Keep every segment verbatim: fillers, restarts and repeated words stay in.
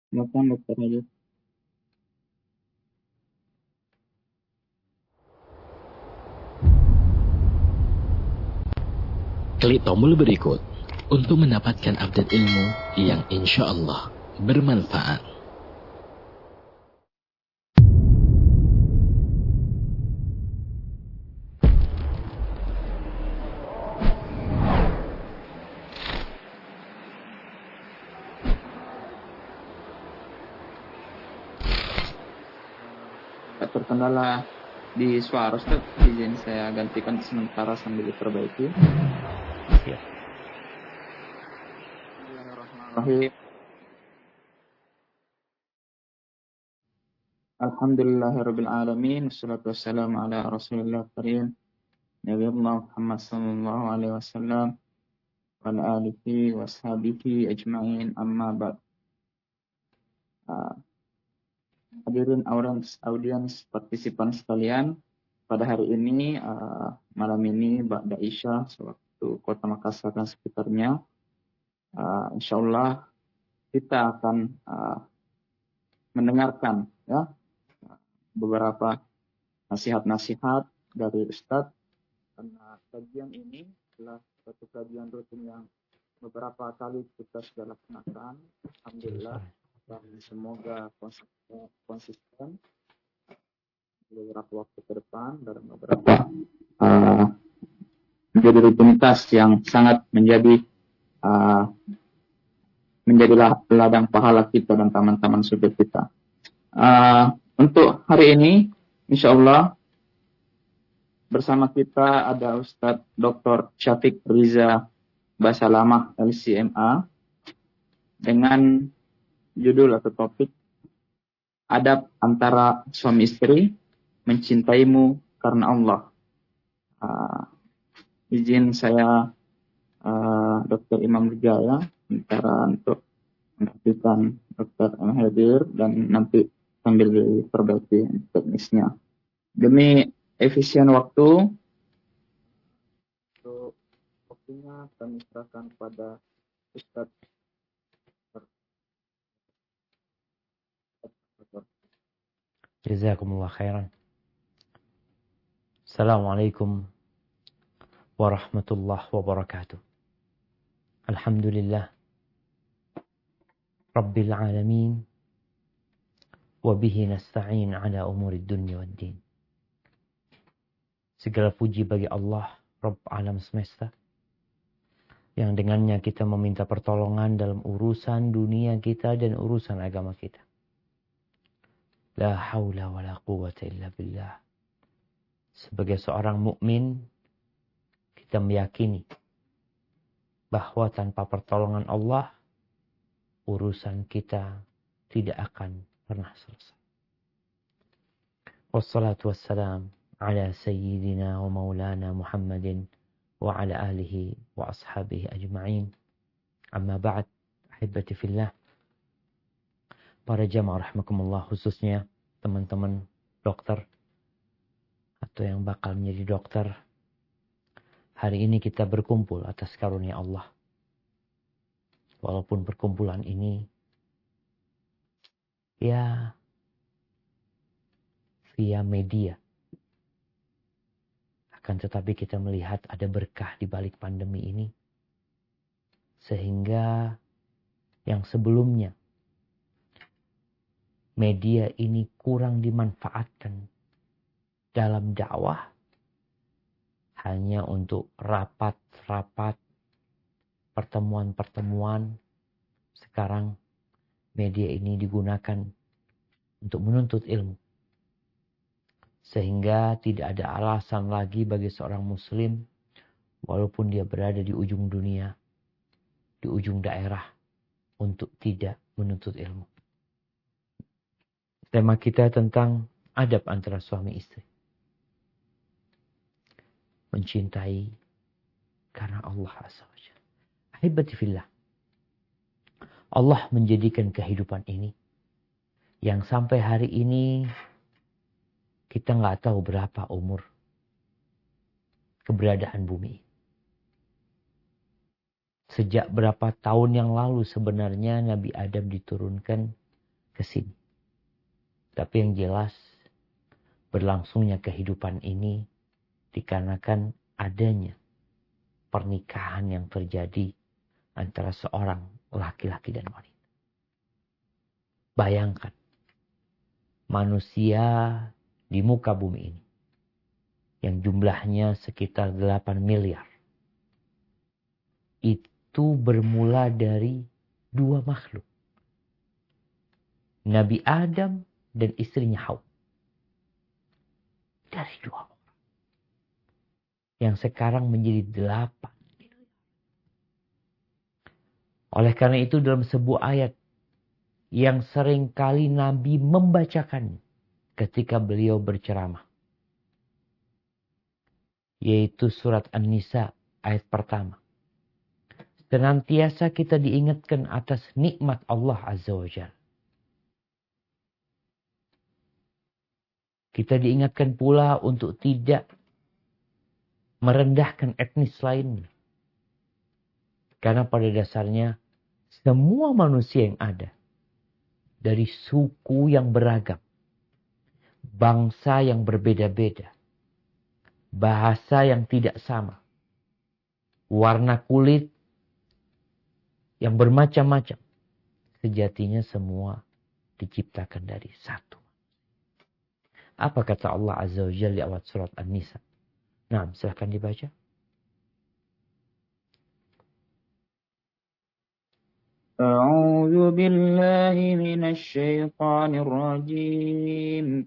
Silakan dokter aja. Klik tombol berikut untuk mendapatkan update ilmu yang insya Allah bermanfaat. Tak terkendala di suara Ustaz, izin saya gantikan sementara sambil diperbaiki. Siap. Bismillahirrahmanirrahim. Alhamdulillahirabbil alamin, wassalatu wassalamu ala Rasulillah karim, Nabiyullah Muhammad sallallahu alaihi wasallam wa ala alihi washabihi ajma'in, amma ba'd. Uh, hadirin audiens, audiens partisipan sekalian, pada hari ini, uh, malam ini, Ba'da Isya, sewaktu Kota Makassar dan sekitarnya, uh, insyaallah kita akan uh, mendengarkan ya beberapa nasihat-nasihat dari Ustadz, karena kajian ini adalah satu kajian rutin yang beberapa kali kita sudah laksanakan. Alhamdulillah, dan semoga konsisten beberapa waktu ke depan dan beberapa uh, menjadi rutinitas yang sangat menjadi uh, menjadi ladang pahala kita dan taman-taman surga kita. Uh, untuk hari ini, insya Allah bersama kita ada Ustadz doktor Syafiq Riza Basalamah L C M A dengan judul atau topik Adab Antara Suami Istri, Mencintaimu Karena Allah. Uh, izin saya uh, dokter Imam Wijaya minta untuk menyaksikan dokter M hadir dan nanti sambil diperbaiki teknisnya. Demi efisien waktu, untuk waktunya kami serahkan kepada Ustadz. Jazakumullah khairan. Assalamualaikum warahmatullahi wabarakatuh. Alhamdulillah Rabbil alamin, wabihi nasta'in ala umurid dunya wad din. Segala puji bagi Allah, Rabb alam semesta, yang dengannya kita meminta pertolongan dalam urusan dunia kita dan urusan agama kita. La haula wa la quwwata illa billah. Sebagai seorang mukmin, kita meyakini bahwa tanpa pertolongan Allah, urusan kita tidak akan pernah selesai. Wassalatu wassalam ala sayyidina wa maulana Muhammadin wa ala alihi wa ashabihi ajma'in. Amma ba'd, ahibati fillah. Para jamaah rahimakumullah, khususnya teman-teman dokter atau yang bakal menjadi dokter. Hari ini kita berkumpul atas karunia Allah. Walaupun perkumpulan ini ya via media, akan tetapi kita melihat ada berkah di balik pandemi ini, sehingga yang sebelumnya media ini kurang dimanfaatkan dalam dakwah hanya untuk rapat-rapat, pertemuan-pertemuan. Sekarang media ini digunakan untuk menuntut ilmu. Sehingga tidak ada alasan lagi bagi seorang muslim, walaupun dia berada di ujung dunia, di ujung daerah, untuk tidak menuntut ilmu. Tema kita tentang adab antara suami istri. Mencintai karena Allah Azza wa Jalla. Ahibati fillah. Allah menjadikan kehidupan ini yang sampai hari ini kita nggak tahu berapa umur keberadaan bumi. Sejak berapa tahun yang lalu sebenarnya Nabi Adam diturunkan ke sini. Tapi yang jelas berlangsungnya kehidupan ini dikarenakan adanya pernikahan yang terjadi antara seorang laki-laki dan wanita. Bayangkan manusia di muka bumi ini yang jumlahnya sekitar delapan miliar. Itu bermula dari dua makhluk. Nabi Adam dan istrinya Hawa. Dari dua orang. Yang sekarang menjadi delapan miliar. Oleh karena itu dalam sebuah ayat yang seringkali Nabi membacakannya ketika beliau berceramah. Yaitu surat An-Nisa ayat pertama. Senantiasa kita diingatkan atas nikmat Allah Azza wa Jalla. Kita diingatkan pula untuk tidak merendahkan etnis lainnya. Karena pada dasarnya semua manusia yang ada dari suku yang beragam, bangsa yang berbeda-beda, bahasa yang tidak sama, warna kulit yang bermacam-macam, sejatinya semua diciptakan dari satu. Apa kata Allah Azza wa Jalla di awal surat An-Nisa? Nah, silahkan dibaca. A'udzu billahi minasy syaithanir rajim.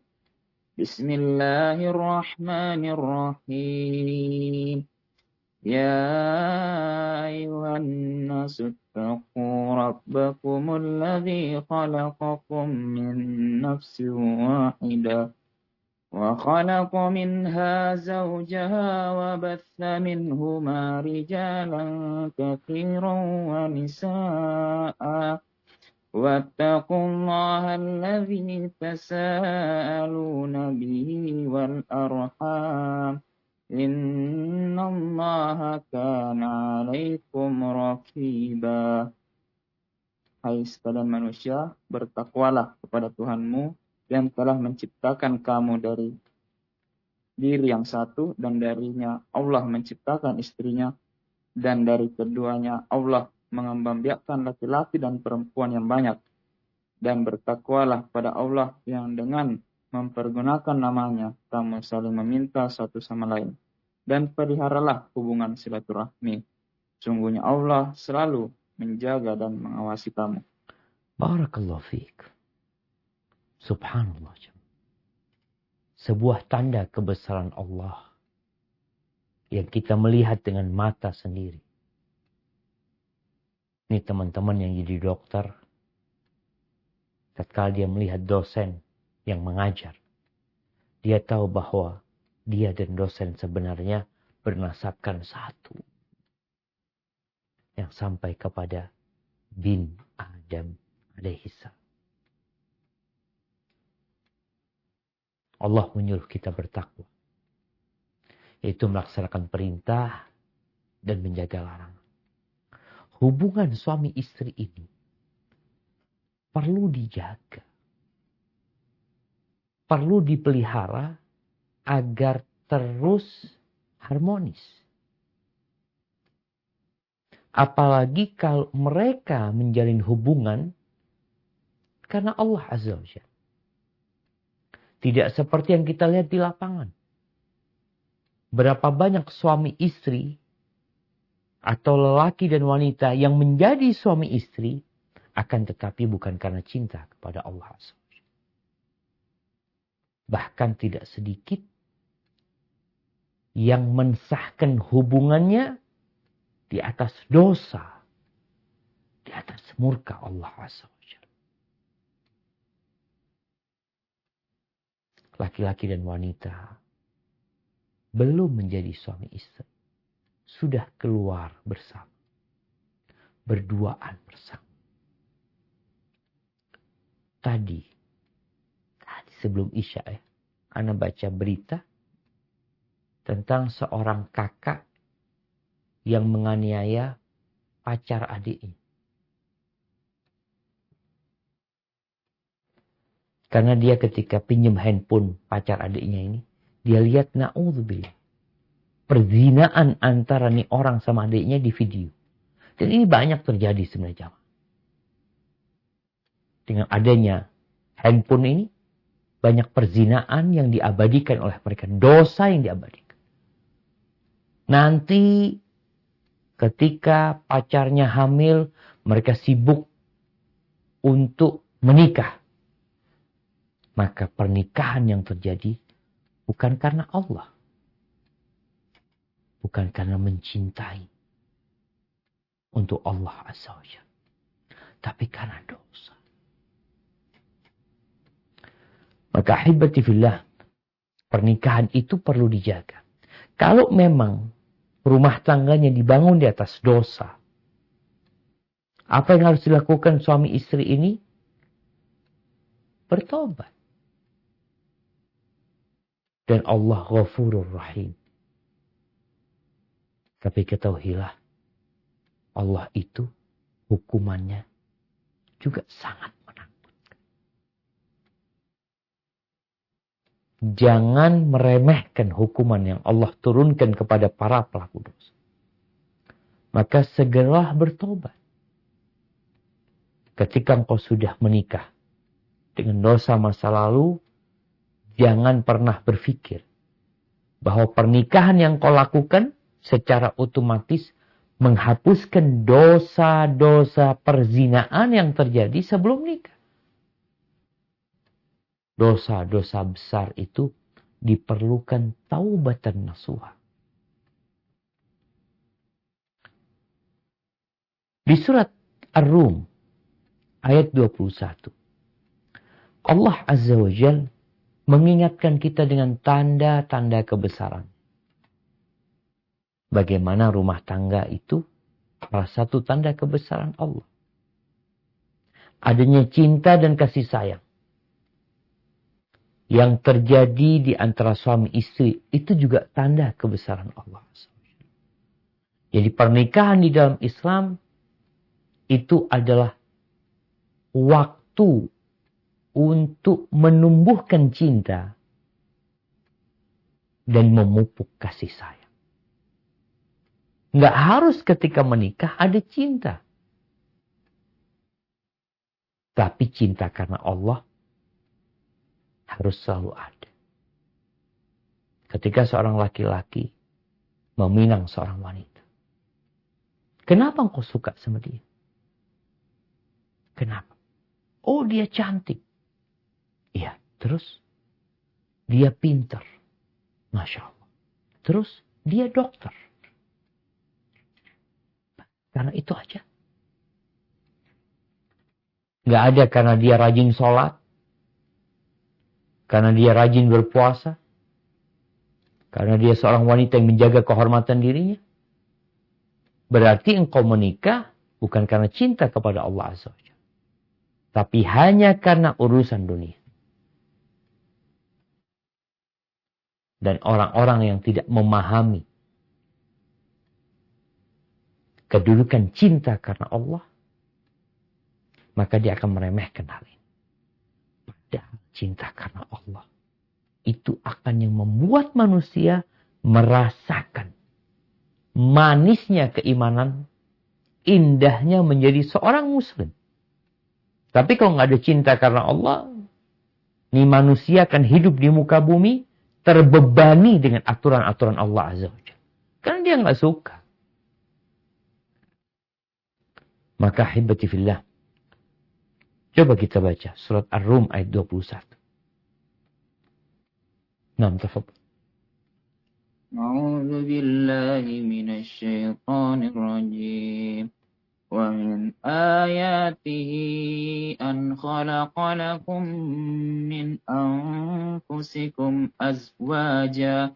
Bismillahirrahmanirrahim. Ya ayyuhan nasu taqu rabbakumul ladzi khalaqakum min nafsin wahidah. وخلق منها زوجها وبث منهما رجالا كثيرا ونساء واتقوا الله الذي تساءلون به والأرحام إن الله كان عليكم رقيبا. Hai sekalian manusia, bertakwalah kepada Tuhanmu yang telah menciptakan kamu dari diri yang satu, dan darinya Allah menciptakan istrinya, dan dari keduanya Allah mengembangbiakkan laki-laki dan perempuan yang banyak. Dan bertakwalah pada Allah yang dengan mempergunakan namanya kamu saling meminta satu sama lain. Dan peliharalah hubungan silaturahmi. Sungguhnya Allah selalu menjaga dan mengawasi kamu. Barakallahu fiik. Subhanallah. Sebuah tanda kebesaran Allah yang kita melihat dengan mata sendiri. Ini teman-teman yang jadi dokter, tatkala dia melihat dosen yang mengajar, dia tahu bahwa dia dan dosen sebenarnya bernasabkan satu. Yang sampai kepada bin Adam alaihissalam. Allah menyuruh kita bertakwa. Yaitu melaksanakan perintah dan menjaga larangan. Hubungan suami istri ini perlu dijaga. Perlu dipelihara agar terus harmonis. Apalagi kalau mereka menjalin hubungan karena Allah Azza wa Jalla. Tidak seperti yang kita lihat di lapangan. Berapa banyak suami istri atau lelaki dan wanita yang menjadi suami istri akan tetapi bukan karena cinta kepada Allah. Bahkan tidak sedikit yang mensahkan hubungannya di atas dosa, di atas murka Allah Azza wa Jalla. Laki-laki dan wanita belum menjadi suami istri, sudah keluar bersama, berduaan bersama. Tadi, tadi sebelum Isya ya, Ana baca berita tentang seorang kakak yang menganiaya pacar adiknya. Karena dia ketika pinjam handphone pacar adiknya ini, dia lihat na'udzubillah, perzinaan antara nih orang sama adiknya di video. Dan ini banyak terjadi sebenarnya. Dengan adanya handphone ini, banyak perzinaan yang diabadikan oleh mereka. Dosa yang diabadikan. Nanti ketika pacarnya hamil, mereka sibuk untuk menikah. Maka pernikahan yang terjadi bukan karena Allah. Bukan karena mencintai untuk Allah Azza wa Jalla. Tapi karena dosa. Maka ahibati fillah, pernikahan itu perlu dijaga. Kalau memang rumah tangganya dibangun di atas dosa, apa yang harus dilakukan suami istri ini? Bertobat. Dan Allah Ghafurur Rahim. Tapi ketahuilah, Allah itu hukumannya juga sangat menakutkan. Jangan meremehkan hukuman yang Allah turunkan kepada para pelaku dosa. Maka segeralah bertobat. Ketika engkau sudah menikah dengan dosa masa lalu, jangan pernah berpikir bahwa pernikahan yang kau lakukan secara otomatis menghapuskan dosa-dosa perzinaan yang terjadi sebelum nikah. Dosa-dosa besar itu diperlukan taubatan nasuha. Di surat Ar-Rum ayat dua puluh satu. Allah Azza wa Jalla mengingatkan kita dengan tanda-tanda kebesaran. Bagaimana rumah tangga itu salah satu tanda kebesaran Allah. Adanya cinta dan kasih sayang yang terjadi di antara suami istri itu juga tanda kebesaran Allah. Jadi pernikahan di dalam Islam itu adalah waktu untuk menumbuhkan cinta dan memupuk kasih sayang. Nggak harus ketika menikah ada cinta. Tapi cinta karena Allah harus selalu ada. Ketika seorang laki-laki meminang seorang wanita. Kenapa engkau suka sama dia? Kenapa? Oh, dia cantik. Iya, terus dia pintar. Masya Allah. Terus dia dokter. Karena itu aja. Nggak ada karena dia rajin sholat. Karena dia rajin berpuasa. Karena dia seorang wanita yang menjaga kehormatan dirinya. Berarti engkau menikah bukan karena cinta kepada Allah Azza wa Jalla. Tapi hanya karena urusan dunia. Dan orang-orang yang tidak memahami kedudukan cinta karena Allah, maka dia akan meremehkan hal ini. Padahal cinta karena Allah itu akan yang membuat manusia merasakan manisnya keimanan, indahnya menjadi seorang muslim. Tapi kalau nggak ada cinta karena Allah, nih manusia akan hidup di muka bumi terbebani dengan aturan-aturan Allah Azza wa Jalla. Karena dia nggak suka. Maka hibati fillah. Coba kita baca surat Ar-Rum ayat dua puluh satu. Naam, tafadhal. A'udzu billahi minasy syaithanir rajim. Wa min ayatihi an khalaqa lakum min anfusikum azwaja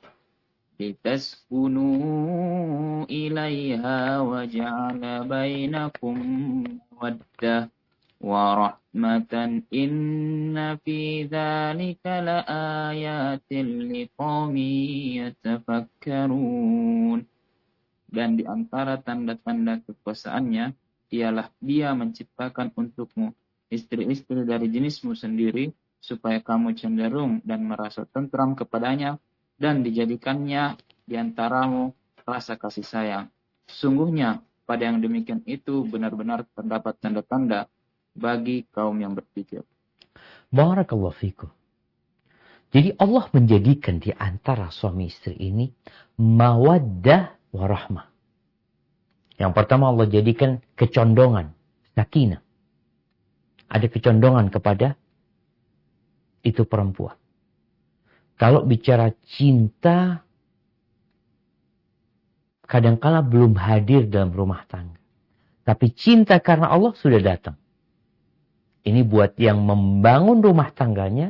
litaskunu ilaiha wa ja'ala bainakum mawaddah wa rahmatan inna fi dzalika laayatin liqaumin yatafakkarun. Dan di antara tanda-tanda kekuasaannya ialah dia menciptakan untukmu istri-istri dari jenismu sendiri supaya kamu cenderung dan merasa tentram kepadanya, dan dijadikannya di antaramu rasa kasih sayang. Sungguhnya pada yang demikian itu benar-benar terdapat tanda-tanda bagi kaum yang berpikir. Barakallahu fikum. Jadi Allah menjadikan di antara suami istri ini mawaddah warahmah. Yang pertama Allah jadikan kecondongan, sakinah. Ada kecondongan kepada itu perempuan. Kalau bicara cinta, kadangkala belum hadir dalam rumah tangga. Tapi cinta karena Allah sudah datang. Ini buat yang membangun rumah tangganya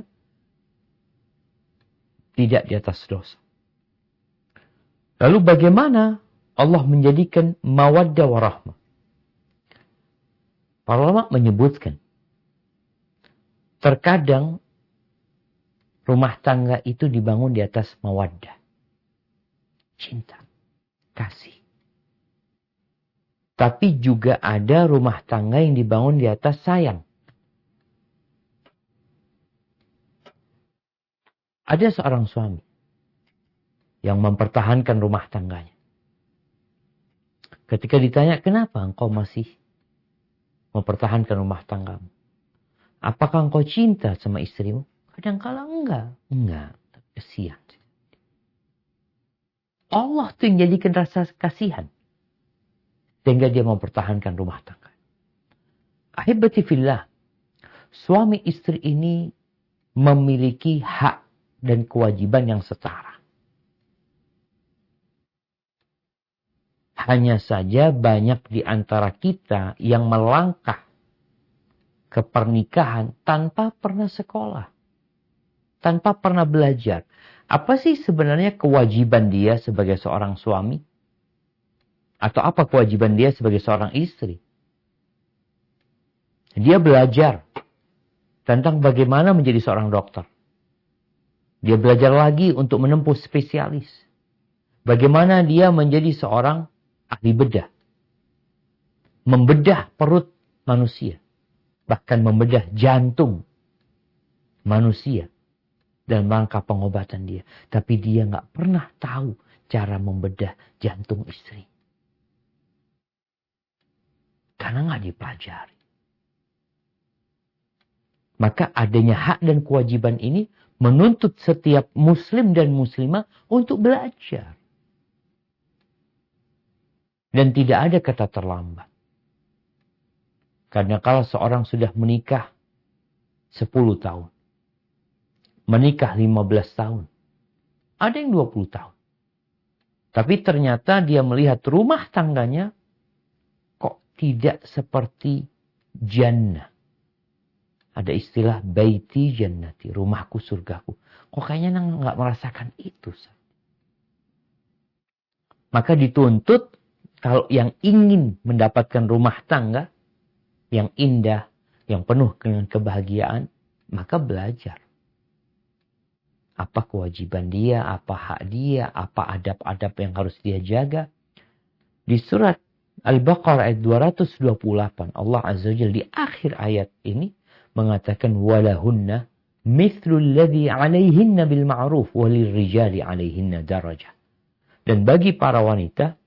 tidak di atas dosa. Lalu bagaimana Allah menjadikan mawaddah warahmah? Para ulama menyebutkan, terkadang rumah tangga itu dibangun di atas mawaddah. Cinta, kasih. Tapi juga ada rumah tangga yang dibangun di atas sayang. Ada seorang suami yang mempertahankan rumah tangganya. Ketika ditanya, kenapa engkau masih mempertahankan rumah tanggamu? Apakah engkau cinta sama istrimu? Kadang-kala enggak. Enggak. Kasihan. Allah tuh yang jadikan rasa kasihan. Sehingga dia mempertahankan rumah tangga. Ahibati fillah. Suami istri ini memiliki hak dan kewajiban yang setara. Hanya saja banyak di antara kita yang melangkah ke pernikahan tanpa pernah sekolah. Tanpa pernah belajar. Apa sih sebenarnya kewajiban dia sebagai seorang suami? Atau apa kewajiban dia sebagai seorang istri? Dia belajar tentang bagaimana menjadi seorang dokter. Dia belajar lagi untuk menempuh spesialis. Bagaimana dia menjadi seorang ahli bedah. Membedah perut manusia. Bahkan membedah jantung manusia. Dan rangka pengobatan dia. Tapi dia nggak pernah tahu cara membedah jantung istri. Karena nggak dipelajari. Maka adanya hak dan kewajiban ini menuntut setiap muslim dan muslimah untuk belajar. Dan tidak ada kata terlambat. Karena kalau seorang sudah menikah sepuluh tahun. Menikah lima belas tahun. Ada yang dua puluh tahun. Tapi ternyata dia melihat rumah tangganya kok tidak seperti jannah. Ada istilah baiti jannati, rumahku surgaku. Kok kayaknya nggak merasakan itu. Maka dituntut kalau yang ingin mendapatkan rumah tangga yang indah, yang penuh dengan kebahagiaan, maka belajar. Apa kewajiban dia, apa hak dia, apa adab-adab yang harus dia jaga. Di surat Al-Baqarah ayat dua ratus dua puluh delapan, Allah Azza wa Jalla di akhir ayat ini mengatakan walahunna mithlul ladzi 'alaihinna bil ma'ruf walil rijali 'alaihinna darajah. Dan bagi para wanita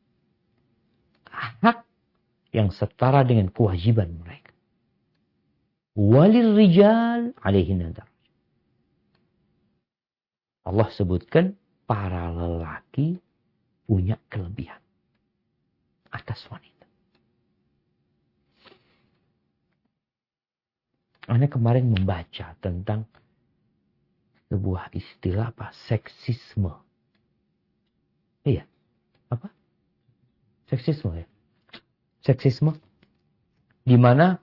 hak yang setara dengan kewajiban mereka. Walil rijal 'alaihinna darajah. Allah sebutkan para lelaki punya kelebihan atas wanita. Anda kemarin membaca tentang sebuah istilah apa? Seksisme. Iya. Apa? Seksisme ya. Seksisme. Di mana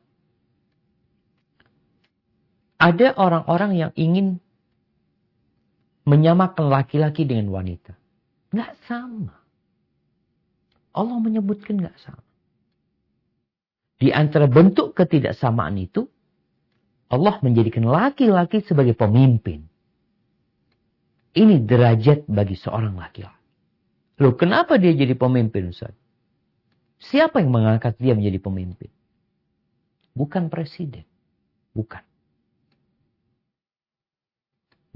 ada orang-orang yang ingin menyamakan laki-laki dengan wanita. Nggak sama. Allah menyebutkan nggak sama. Di antara bentuk ketidaksamaan itu, Allah menjadikan laki-laki sebagai pemimpin. Ini derajat bagi seorang laki-laki. Loh, kenapa dia jadi pemimpin, Ustaz? Siapa yang mengangkat dia menjadi pemimpin? Bukan presiden. Bukan.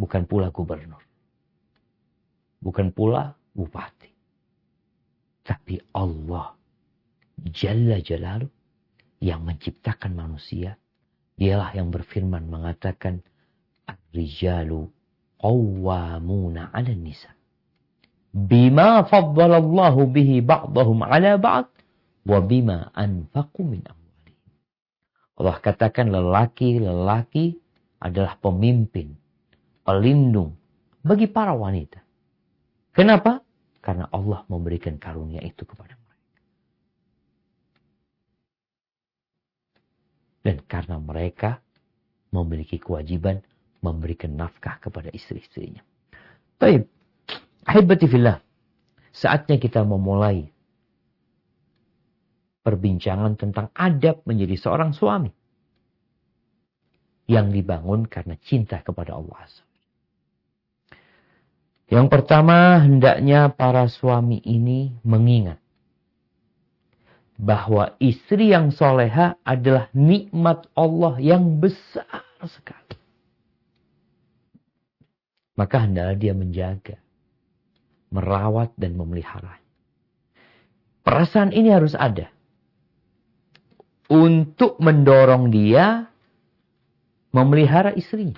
bukan pula gubernur, bukan pula bupati, tapi Allah Jalla Jalaluh yang menciptakan manusia. Dialah yang berfirman mengatakan, Ar-rijalu qawwamuna 'alan nisa bima faddalallahu bihi ba'dahum 'ala ba'd wa bima anfaqu min amwalihim. Allah katakan lelaki-lelaki adalah pemimpin, pelindung bagi para wanita. Kenapa? Karena Allah memberikan karunia itu kepada mereka. Dan karena mereka memiliki kewajiban memberikan nafkah kepada istri-istrinya. Baik, ahibati fillah, saatnya kita memulai perbincangan tentang adab menjadi seorang suami yang dibangun karena cinta kepada Allah. Yang pertama, hendaknya para suami ini mengingat bahwa istri yang soleha adalah nikmat Allah yang besar sekali. Maka hendaklah dia menjaga, merawat dan memelihara. Perasaan ini harus ada untuk mendorong dia memelihara istrinya.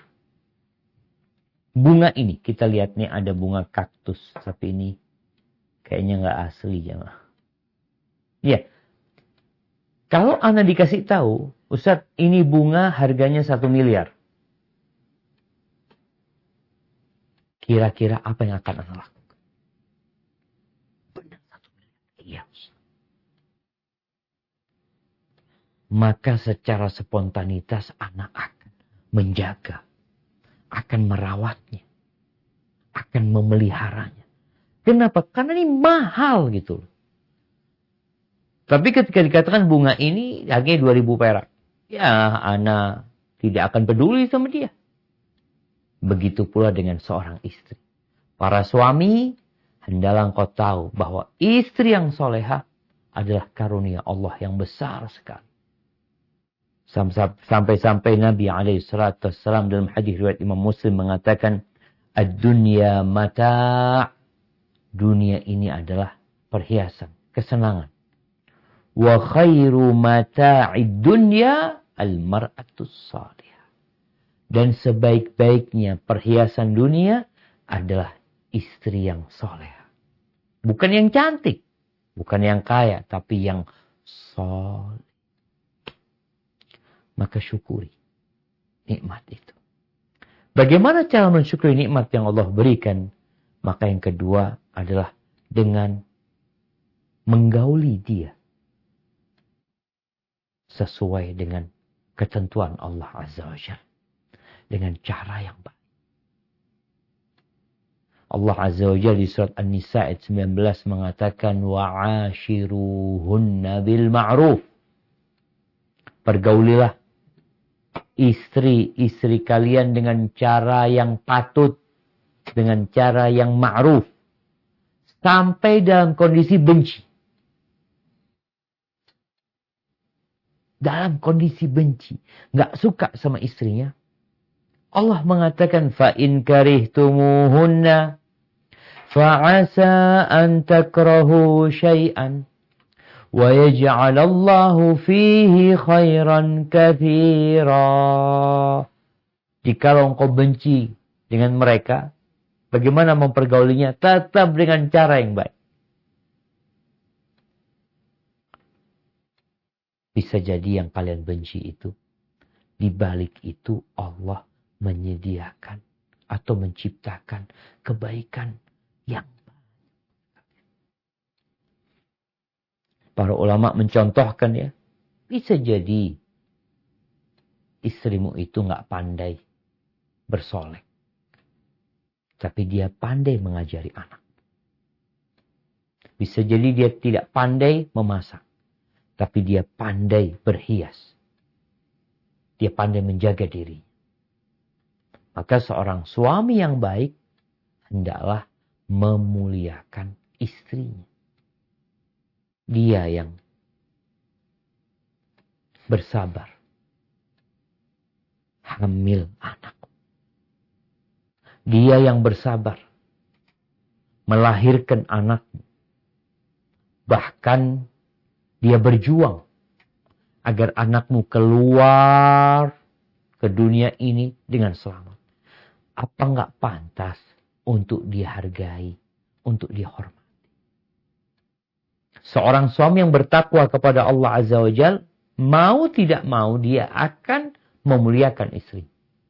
Bunga ini, kita lihat nih ada bunga kaktus, tapi ini kayaknya nggak asli jemaah. Ya, kalau Anda dikasih tahu, Ustaz, ini bunga harganya satu miliar. Kira-kira apa yang akan Anda lakukan? Benar satu miliar. Iya. Maka secara spontanitas anak akan menjaga, akan merawatnya, akan memeliharanya. Kenapa? Karena ini mahal gitu. Tapi ketika dikatakan bunga ini harganya dua ribu perak. Ya, anak tidak akan peduli sama dia. Begitu pula dengan seorang istri. Para suami, hendaklah engkau tahu bahwa istri yang soleha adalah karunia Allah yang besar sekali. Sampai-sampai Nabi alaihi salatu wassalam dalam hadis riwayat Imam Muslim mengatakan, ad-dunya mata'. Dunia ini adalah perhiasan, kesenangan. Wa khairu mata'id dunya al-mar'atus salihah. Dan sebaik-baiknya perhiasan dunia adalah istri yang soleh. Bukan yang cantik, bukan yang kaya, tapi yang soleh. Maka syukuri nikmat itu. Bagaimana cara mensyukuri nikmat yang Allah berikan? Maka yang kedua adalah dengan menggauli dia sesuai dengan ketentuan Allah Azza wa Jalla. Dengan cara yang baik. Allah Azza wa Jalla di surat An-Nisa ayat sembilan belas mengatakan wa'ashiruhunna bil ma'ruf. Pergaulilah istri-istri kalian dengan cara yang patut, dengan cara yang ma'ruf, sampai dalam kondisi benci. Dalam kondisi benci, nggak suka sama istrinya, Allah mengatakan fa in karihtumuhunna fa'asa an takrahu syai'an wa yaj'alallahu fihi khairan katsira. Jikalau engkau benci dengan mereka, bagaimana mempergaulinya? Tetap dengan cara yang baik. Bisa jadi yang kalian benci itu, di balik itu Allah menyediakan atau menciptakan kebaikan yang banyak. Para ulama mencontohkan ya, bisa jadi istrimu itu nggak pandai bersolek, tapi dia pandai mengajari anak. Bisa jadi dia tidak pandai memasak, tapi dia pandai berhias. Dia pandai menjaga diri. Maka seorang suami yang baik hendaklah memuliakan istrinya. Dia yang bersabar. Hamil anak. Dia yang bersabar melahirkan anakmu. Bahkan dia berjuang agar anakmu keluar ke dunia ini dengan selamat. Apa enggak pantas untuk dihargai, untuk dihormati? Seorang suami yang bertakwa kepada Allah Azza wa Jalla, mau tidak mau dia akan memuliakan istri.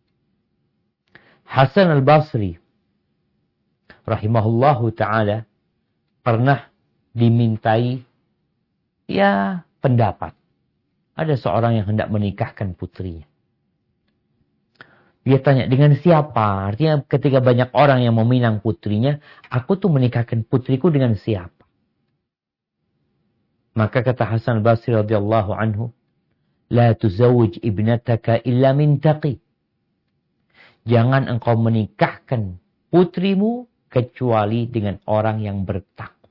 Hasan al-Basri rahimahullahu ta'ala pernah dimintai ya pendapat. Ada seorang yang hendak menikahkan putrinya. Dia tanya, dengan siapa? Artinya ketika banyak orang yang meminang putrinya, aku tuh menikahkan putriku dengan siapa? Maka kata Hasan al-Basri radhiyallahu anhu, la tuzawwij ibnataka illa min taqi. Jangan engkau menikahkan putrimu kecuali dengan orang yang bertakwa.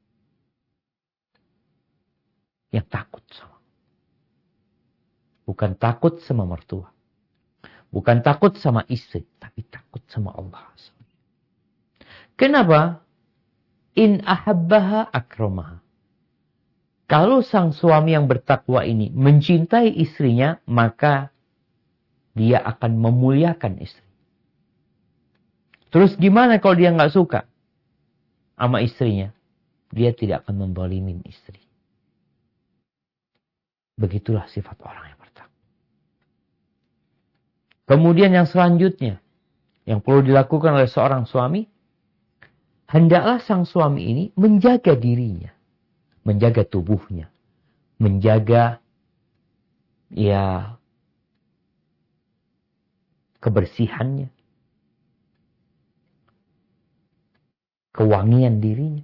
Yang takut sama. Bukan takut sama mertua. Bukan takut sama istri, tapi takut sama Allah. Kenapa? In ahabbaha akramaha. Kalau sang suami yang bertakwa ini mencintai istrinya, maka dia akan memuliakan istri. Terus gimana kalau dia nggak suka sama istrinya? Dia tidak akan membalimin istri. Begitulah sifat orang yang bertakwa. Kemudian yang selanjutnya, yang perlu dilakukan oleh seorang suami, hendaklah sang suami ini menjaga dirinya, menjaga tubuhnya, menjaga ya kebersihannya, kewangian dirinya.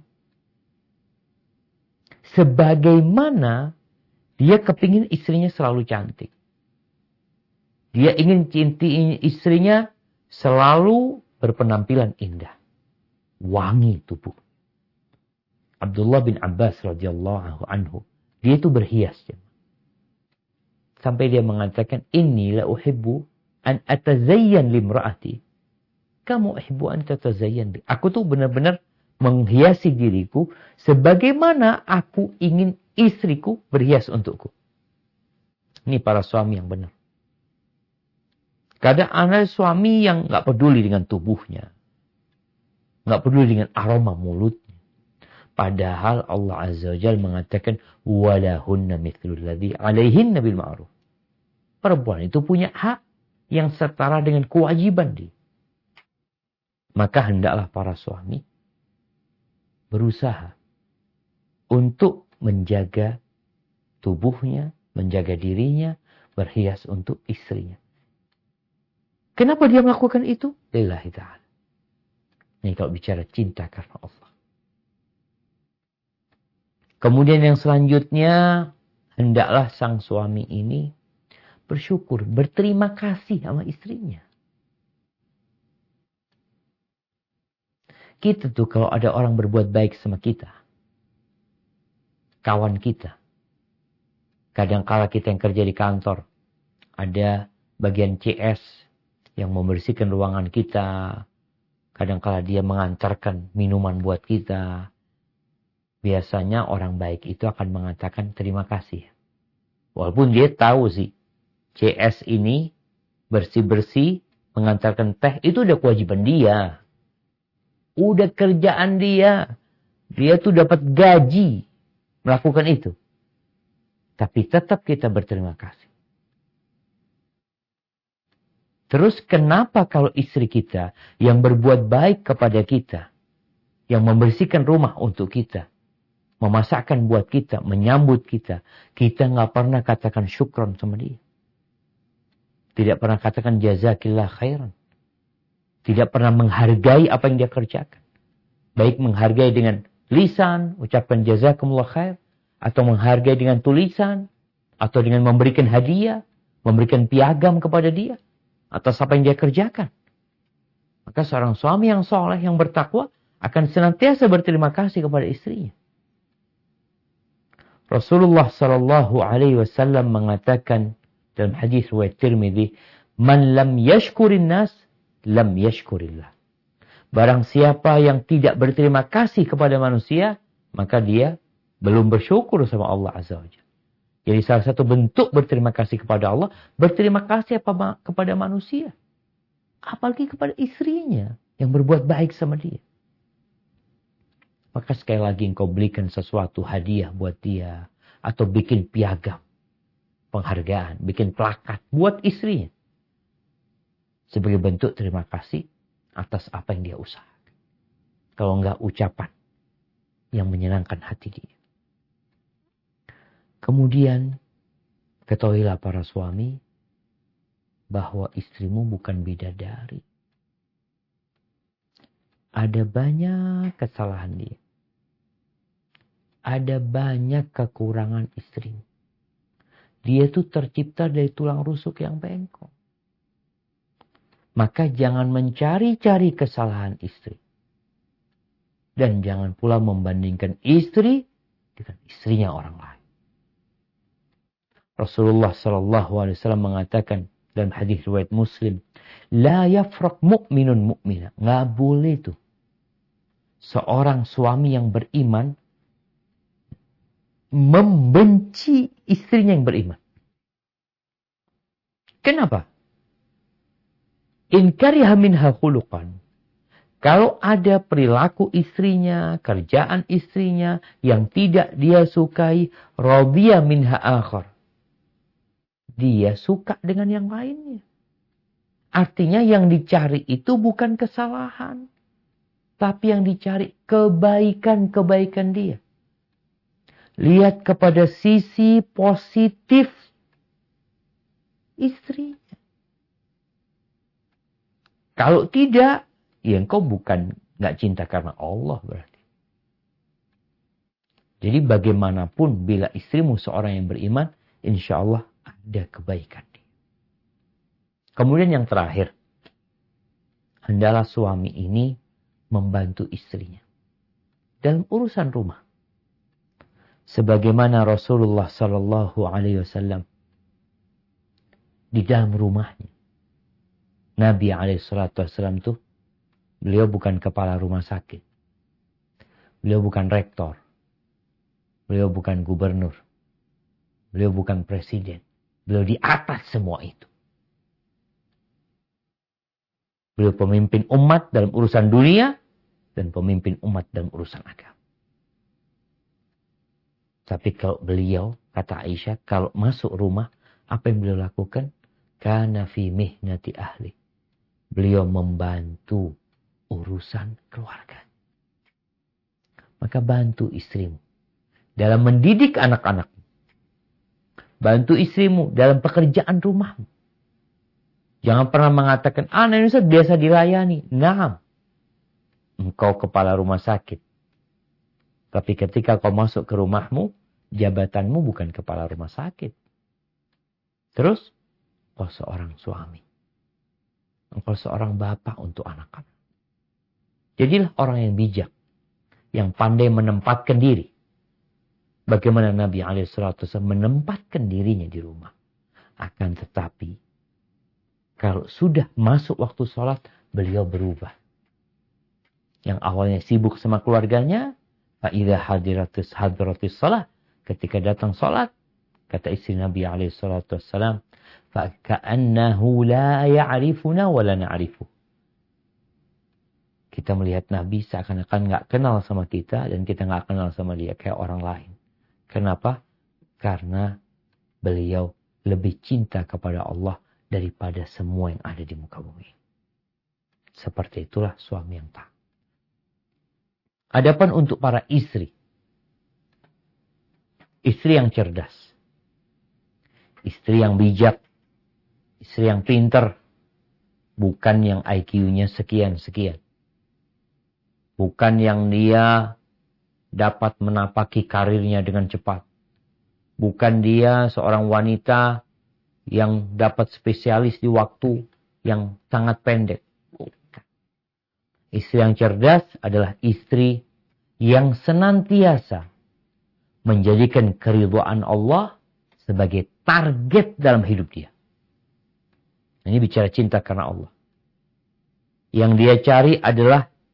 Sebagaimana dia kepingin istrinya selalu cantik. Dia ingin cinti istrinya selalu berpenampilan indah. Wangi tubuh. Abdullah bin Abbas radhiyallahu anhu, dia itu berhias. Sampai dia mengatakan, inni la uhibbu an atazayyan limra'ati. Kamu uhibbu an tatazayyan li. Aku tuh benar-benar menghiasi diriku sebagaimana aku ingin istriku berhias untukku. Ini para suami yang benar. Kadang ada suami yang nggak peduli dengan tubuhnya, nggak peduli dengan aroma mulutnya. Padahal Allah Azza wa Jalla mengatakan, walahunna mithlul ladzi alaihinna bil ma'ruf. Perempuan itu punya hak yang setara dengan kewajiban dia. Maka hendaklah para suami berusaha untuk menjaga tubuhnya, menjaga dirinya, berhias untuk istrinya. Kenapa dia melakukan itu? Lillahi ta'ala. Ini kalau bicara cinta karena Allah. Kemudian yang selanjutnya, hendaklah sang suami ini bersyukur, berterima kasih sama istrinya. Kita tuh kalau ada orang berbuat baik sama kita, kawan kita, kadang-kala kita yang kerja di kantor, ada bagian C S yang membersihkan ruangan kita, kadang-kala dia mengantarkan minuman buat kita. Biasanya orang baik itu akan mengatakan terima kasih. Walaupun dia tahu sih, C S ini bersih-bersih, mengantarkan teh, itu udah kewajiban dia. Udah kerjaan dia. Dia tuh dapat gaji melakukan itu. Tapi tetap kita berterima kasih. Terus kenapa kalau istri kita yang berbuat baik kepada kita, yang membersihkan rumah untuk kita, memasakkan buat kita, menyambut kita, kita nggak pernah katakan syukron sama dia. Tidak pernah katakan jazakillah khairan. Tidak pernah menghargai apa yang dia kerjakan. Baik menghargai dengan lisan, ucapan jazakumullah khair, atau menghargai dengan tulisan, atau dengan memberikan hadiah, memberikan piagam kepada dia atas apa yang dia kerjakan. Maka seorang suami yang soleh, yang bertakwa, akan senantiasa berterima kasih kepada istrinya. Rasulullah Sallallahu Alaihi Wasallam mengatakan dalam hadis riwayat Tirmidzi, "Man lam yashkurin nas, lam yashkurillah." Barang siapa yang tidak berterima kasih kepada manusia, maka dia belum bersyukur sama Allah Azza wa Jalla. Jadi salah satu bentuk berterima kasih kepada Allah, berterima kasih apa kepada manusia. Apalagi kepada istrinya yang berbuat baik sama dia. Maka sekali lagi engkau belikan sesuatu hadiah buat dia. Atau bikin piagam penghargaan, bikin plakat buat istrinya. Sebagai bentuk terima kasih atas apa yang dia usahakan. Kalau enggak ucapan yang menyenangkan hati dia. Kemudian, ketahuilah para suami bahwa istrimu bukan bidadari. Ada banyak kesalahan dia. Ada banyak kekurangan istrimu. Dia tuh tercipta dari tulang rusuk yang bengkok. Maka jangan mencari-cari kesalahan istri. Dan jangan pula membandingkan istri dengan istrinya orang lain. Rasulullah Sallallahu Alaihi Wasallam mengatakan dalam hadis riwayat Muslim, la yafraq mu'minun mu'mina. Nggak boleh tuh seorang suami yang beriman membenci istrinya yang beriman. Kenapa? In kariha minha khuluqan. Kalau ada perilaku istrinya, kerjaan istrinya yang tidak dia sukai, radiya minha akhar. Dia suka dengan yang lainnya. Artinya yang dicari itu bukan kesalahan. Tapi yang dicari kebaikan-kebaikan dia. Lihat kepada sisi positif istrinya. Kalau tidak, ya engkau bukan gak cinta karena Allah berarti. Jadi bagaimanapun bila istrimu seorang yang beriman, insya Allah ada kebaikan dia. Kemudian yang terakhir, hendaklah suami ini membantu istrinya dalam urusan rumah. Sebagaimana Rasulullah Sallallahu Alaihi Wasallam di dalam rumahnya. Nabi Alaihi Wasallam itu beliau bukan kepala rumah sakit. Beliau bukan rektor. Beliau bukan gubernur. Beliau bukan presiden. Beliau di atas semua itu. Beliau pemimpin umat dalam urusan dunia dan pemimpin umat dalam urusan agama. Tapi kalau beliau, kata Aisyah, kalau masuk rumah, apa yang beliau lakukan? Kana fi mihnati ahli. Beliau membantu urusan keluarga. Maka bantu istrimu dalam mendidik anak-anak. Bantu istrimu dalam pekerjaan rumahmu. Jangan pernah mengatakan, ah, ini biasa dilayani. Naam. Engkau kepala rumah sakit. Tapi ketika kau masuk ke rumahmu, jabatanmu bukan kepala rumah sakit. Terus, kau seorang suami. Engkau seorang bapak untuk anak-anak. Jadilah orang yang bijak. Yang pandai menempatkan diri. Bagaimana Nabi alaihi salatu wasallam menempatkan dirinya di rumah. Akan tetapi, kalau sudah masuk waktu sholat, beliau berubah. Yang awalnya sibuk sama keluarganya, fa'idha hadiratis hadiratis sholat. Ketika datang sholat, kata istri Nabi alaihi salatu wasallam, fa'ka'annahu la ya'rifuna wa la na'rifu. Kita melihat Nabi seakan-akan gak kenal sama kita dan kita gak kenal sama dia kayak orang lain. Kenapa? Karena beliau lebih cinta kepada Allah daripada semua yang ada di muka bumi. Seperti itulah suami yang taat. Adapun untuk para istri. Istri yang cerdas. Istri yang bijak. Istri yang pintar. Bukan yang I Q-nya sekian-sekian. Bukan yang dia dapat menapaki karirnya dengan cepat. Bukan dia seorang wanita yang dapat spesialis di waktu yang sangat pendek. Bukan. Istri yang cerdas adalah istri yang senantiasa menjadikan keridhaan Allah sebagai target dalam hidup dia. Ini bicara cinta karena Allah. Yang dia cari adalah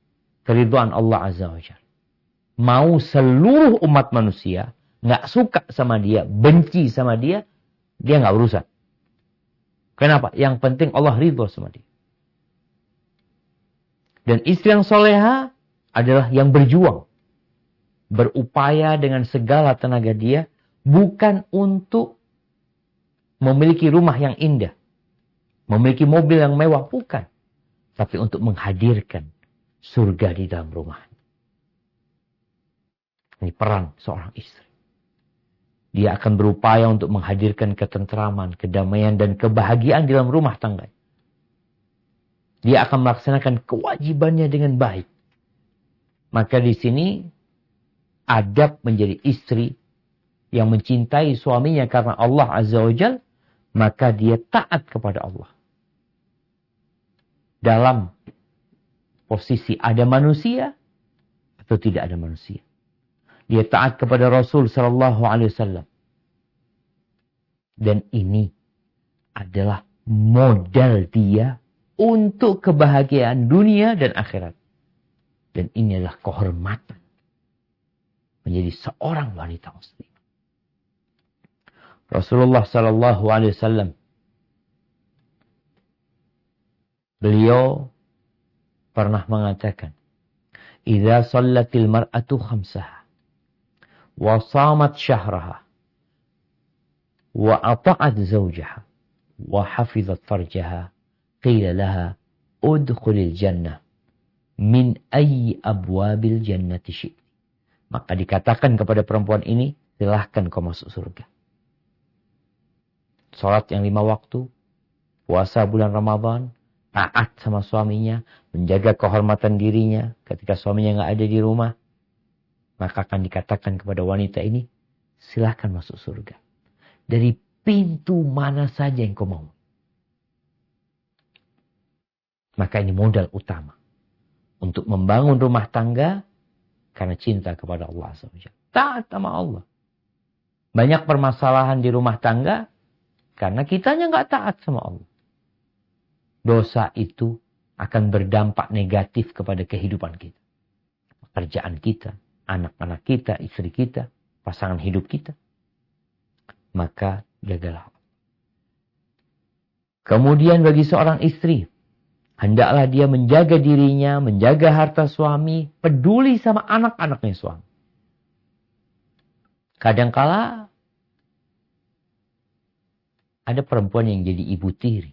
keridhaan Allah Azza wa Jalla. Mau seluruh umat manusia nggak suka sama dia, benci sama dia, dia nggak urusan. Kenapa? Yang penting Allah ridho sama dia. Dan istri yang soleha adalah yang berjuang. Berupaya dengan segala tenaga dia. Bukan untuk memiliki rumah yang indah. Memiliki mobil yang mewah. Bukan. Tapi untuk menghadirkan surga di dalam rumah. Ini peran seorang istri. Dia akan berupaya untuk menghadirkan ketentraman, kedamaian, dan kebahagiaan di dalam rumah tangga. Dia akan melaksanakan kewajibannya dengan baik. Maka di sini adab menjadi istri yang mencintai suaminya karena Allah Azza wa Jalla, maka dia taat kepada Allah. Dalam posisi ada manusia atau tidak ada manusia. Dia taat kepada Rasul sallallahu alaihi wasallam. Dan ini adalah modal dia untuk kebahagiaan dunia dan akhirat. Dan ini adalah kehormatan menjadi seorang wanita muslim. Rasulullah sallallahu alaihi wasallam, beliau pernah mengatakan, "Idza shallatil mar'atu khamsaha wa shamat syahraha wa ata'at zawjaha wa hafizat farjaha qila laha udkhulil jannah min ayyi abwabil jannati syi'ti." Maka dikatakan kepada perempuan ini, silahkan kau masuk surga. Salat yang lima waktu, puasa bulan Ramadan, taat sama suaminya, menjaga kehormatan dirinya ketika suaminya nggak ada di rumah, maka akan dikatakan kepada wanita ini, silahkan masuk surga. Dari pintu mana saja yang kau mau. Maka ini modal utama untuk membangun rumah tangga karena cinta kepada Allah subhanahu wa taala. Taat sama Allah. Banyak permasalahan di rumah tangga karena kitanya nggak taat sama Allah. Dosa itu akan berdampak negatif kepada kehidupan kita. Pekerjaan kita, anak-anak kita, istri kita, pasangan hidup kita. Maka jagalah. Kemudian bagi seorang istri, hendaklah dia menjaga dirinya, menjaga harta suami, peduli sama anak-anaknya suami. Kadangkala ada perempuan yang jadi ibu tiri.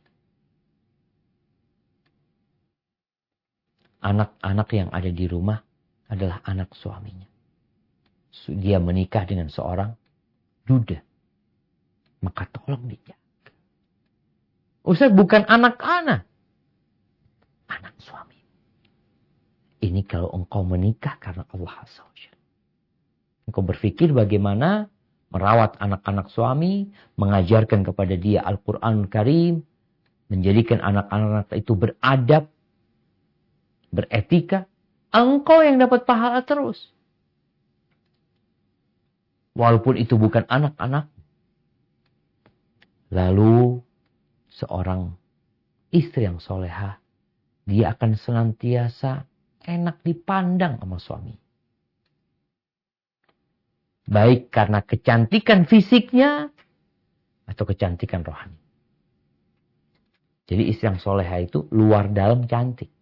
Anak-anak yang ada di rumah adalah anak suaminya. Dia menikah dengan seorang duda. Maka tolong dijaga. Ustaz, bukan anak-anak. Anak suami. Ini kalau engkau menikah karena Allah Azza wa Jalla. Engkau berpikir bagaimana merawat anak-anak suami, mengajarkan kepada dia Al-Quran Karim, menjadikan anak-anak itu beradab, beretika. Engkau yang dapat pahala terus. Walaupun itu bukan anak-anak. Lalu seorang istri yang solehah, dia akan senantiasa enak dipandang sama suami. Baik karena kecantikan fisiknya atau kecantikan rohani. Jadi istri yang solehah itu luar dalam cantik.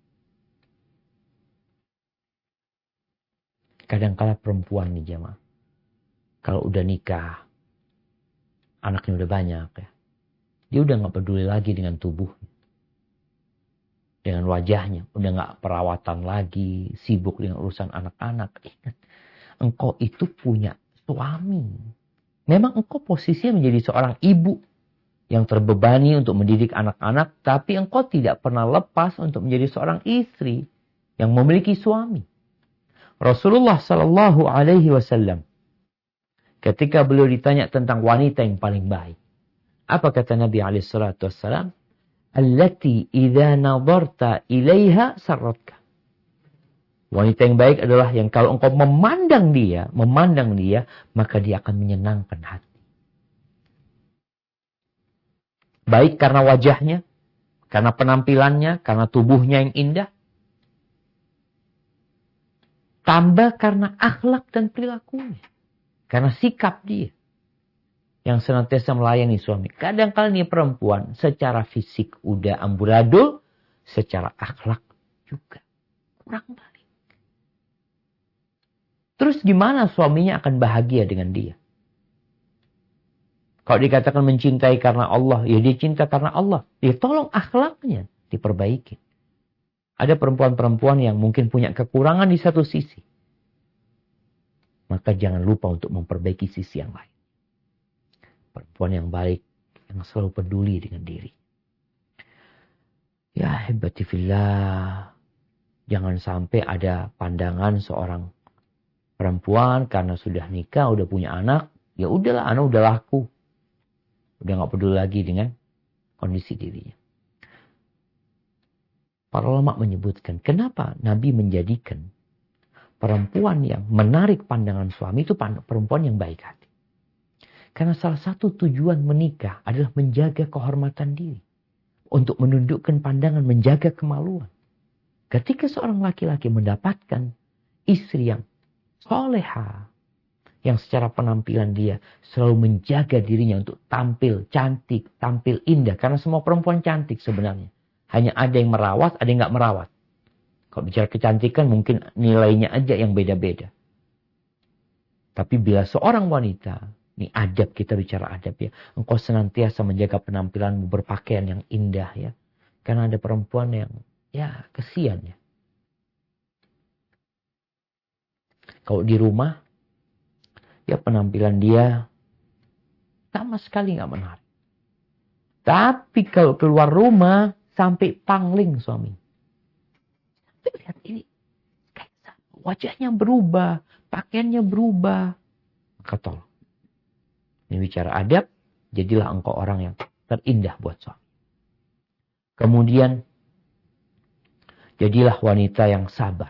Kadang-kala perempuan nih jemaah, kalau udah nikah, anaknya udah banyak ya, dia udah gak peduli lagi dengan tubuhnya. Dengan wajahnya, udah gak perawatan lagi, sibuk dengan urusan anak-anak. Ingat, engkau itu punya suami. Memang engkau posisinya menjadi seorang ibu yang terbebani untuk mendidik anak-anak, tapi engkau tidak pernah lepas untuk menjadi seorang istri yang memiliki suami. Rasulullah sallallahu alaihi wasallam ketika beliau ditanya tentang wanita yang paling baik, apa kata Nabi alaihi salatu wasallam? Allati idza nadarta ilaiha sarratka. Wanita yang baik adalah yang kalau engkau memandang dia, memandang dia, maka dia akan menyenangkan hati. Baik karena wajahnya, karena penampilannya, karena tubuhnya yang indah. Tambah karena akhlak dan perilakunya. Karena sikap dia. Yang senantiasa melayani suami. Kadang-kadang nih perempuan secara fisik udah amburadul. Secara akhlak juga kurang baik. Terus gimana suaminya akan bahagia dengan dia? Kalau dikatakan mencintai karena Allah, ya dia cinta karena Allah. Ya tolong akhlaknya diperbaiki. Ada perempuan-perempuan yang mungkin punya kekurangan di satu sisi. Maka jangan lupa untuk memperbaiki sisi yang lain. Perempuan yang baik, yang selalu peduli dengan diri. Ya hebati fillah. Jangan sampai ada pandangan seorang perempuan karena sudah nikah, udah punya anak. Ya udahlah, anak udah laku. Udah gak peduli lagi dengan kondisi dirinya. Para ulama menyebutkan, kenapa Nabi menjadikan perempuan yang menarik pandangan suami itu perempuan yang baik hati. Karena salah satu tujuan menikah adalah menjaga kehormatan diri. Untuk menundukkan pandangan, menjaga kemaluan. Ketika seorang laki-laki mendapatkan istri yang soleha, yang secara penampilan dia selalu menjaga dirinya untuk tampil cantik, tampil indah. Karena semua perempuan cantik sebenarnya. Hanya ada yang merawat, ada yang gak merawat. Kalau bicara kecantikan mungkin nilainya aja yang beda-beda. Tapi bila seorang wanita, ini adab, kita bicara adab ya. Engkau senantiasa menjaga penampilanmu, berpakaian yang indah ya. Karena ada perempuan yang ya kesian ya. Kalau di rumah, ya penampilan dia sama sekali gak menarik. Tapi kalau keluar rumah, sampai pangling suami. Sampai lihat ini, kayak wajahnya berubah, pakaiannya berubah. Maka tolong. Ini bicara adab, jadilah engkau orang yang terindah buat suami. Kemudian, jadilah wanita yang sabar.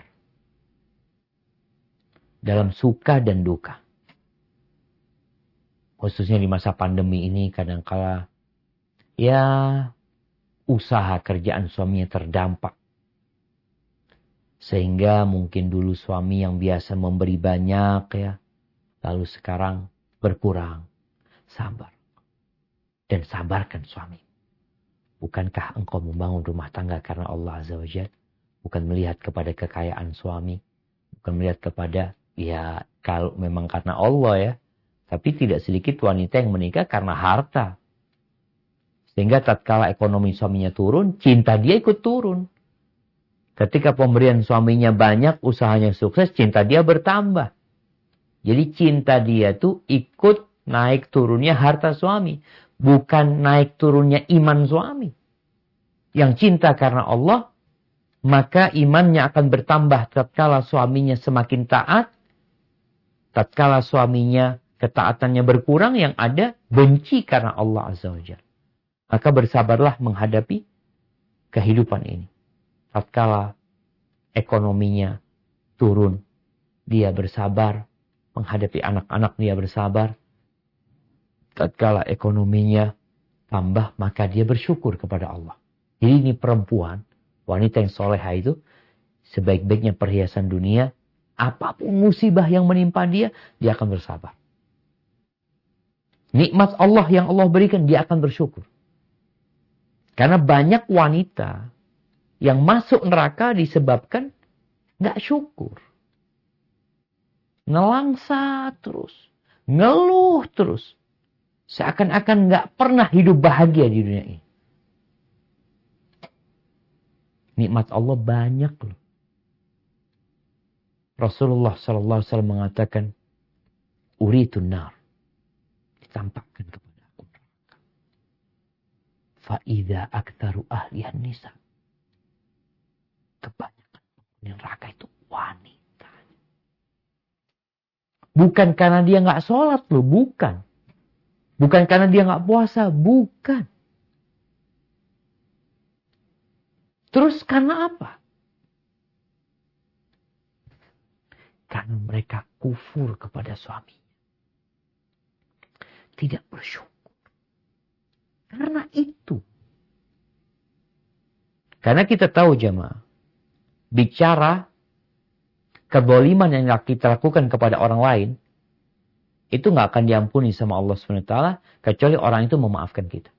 Dalam suka dan duka. Khususnya di masa pandemi ini kadangkala ya usaha kerjaan suaminya terdampak. Sehingga mungkin dulu suami yang biasa memberi banyak ya. Lalu sekarang berkurang. Sabar. Dan sabarkan suami. Bukankah engkau membangun rumah tangga karena Allah Azza wa Jalla? Bukan melihat kepada kekayaan suami. Bukan melihat kepada ya kalau memang karena Allah ya. Tapi tidak sedikit wanita yang menikah karena harta. Sehingga tatkala ekonomi suaminya turun, cinta dia ikut turun. Ketika pemberian suaminya banyak, usahanya sukses, cinta dia bertambah. Jadi cinta dia tuh ikut naik turunnya harta suami. Bukan naik turunnya iman suami. Yang cinta karena Allah, maka imannya akan bertambah tatkala suaminya semakin taat. Tatkala suaminya ketaatannya berkurang, yang ada benci karena Allah Azza wa Jalla. Maka bersabarlah menghadapi kehidupan ini. Tatkala ekonominya turun, dia bersabar. Menghadapi anak-anak dia bersabar. Tatkala ekonominya tambah, maka dia bersyukur kepada Allah. Jadi ini perempuan, wanita yang soleha itu, sebaik-baiknya perhiasan dunia, apapun musibah yang menimpa dia, dia akan bersabar. Nikmat Allah yang Allah berikan, dia akan bersyukur. Karena banyak wanita yang masuk neraka disebabkan gak syukur. Nelangsa terus. Ngeluh terus. Seakan-akan gak pernah hidup bahagia di dunia ini. Nikmat Allah banyak loh. Rasulullah shallallahu alaihi wasallam mengatakan, Uritun nar. Ditampakkan kepada aku neraka. Fa'idha aktaru ahlihan nisa. Kebanyakan penghuni neraka itu wanita. Bukan karena dia gak sholat loh, bukan. Bukan karena dia gak puasa, bukan. Terus karena apa? Karena mereka kufur kepada suami. Tidak bersyukur. Karena itu. Karena kita tahu jemaah. Bicara kezaliman yang kita lakukan kepada orang lain, itu nggak akan diampuni sama Allah subhanahu wa taala kecuali orang itu memaafkan kita.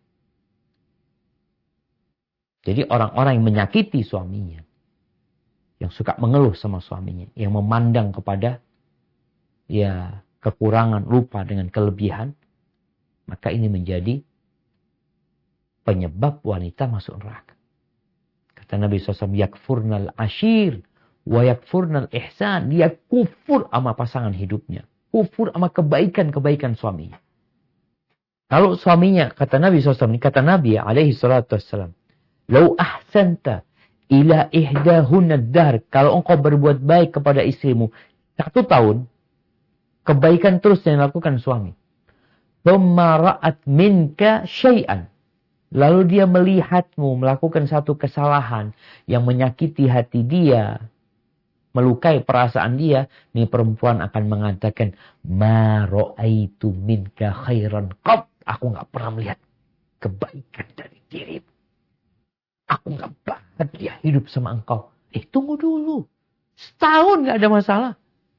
Jadi orang-orang yang menyakiti suaminya, yang suka mengeluh sama suaminya, yang memandang kepada ya kekurangan, lupa dengan kelebihan, maka ini menjadi penyebab wanita masuk neraka. Kata Nabi shallallahu alaihi wasallam, yakfurnal ashir wa yakfurnal ihsan. Dia kufur sama pasangan hidupnya. Kufur sama kebaikan-kebaikan suaminya. Kalau suaminya, kata Nabi shallallahu alaihi wasallam, kata Nabi alaihi salatu wassalam, lau ahsanta ila ihdahunna dahr. Kalau engkau berbuat baik kepada istrimu satu tahun, kebaikan terus yang dilakukan suami. Thumma ra'at minka syai'an. Lalu dia melihatmu melakukan satu kesalahan yang menyakiti hati dia, melukai perasaan dia, nih perempuan akan mengatakan, ma ra'aitu minka khairan qat. Aku enggak pernah melihat kebaikan dari dirimu. Aku enggak bahagia hidup sama engkau. Eh, tunggu dulu. Setahun enggak ada masalah.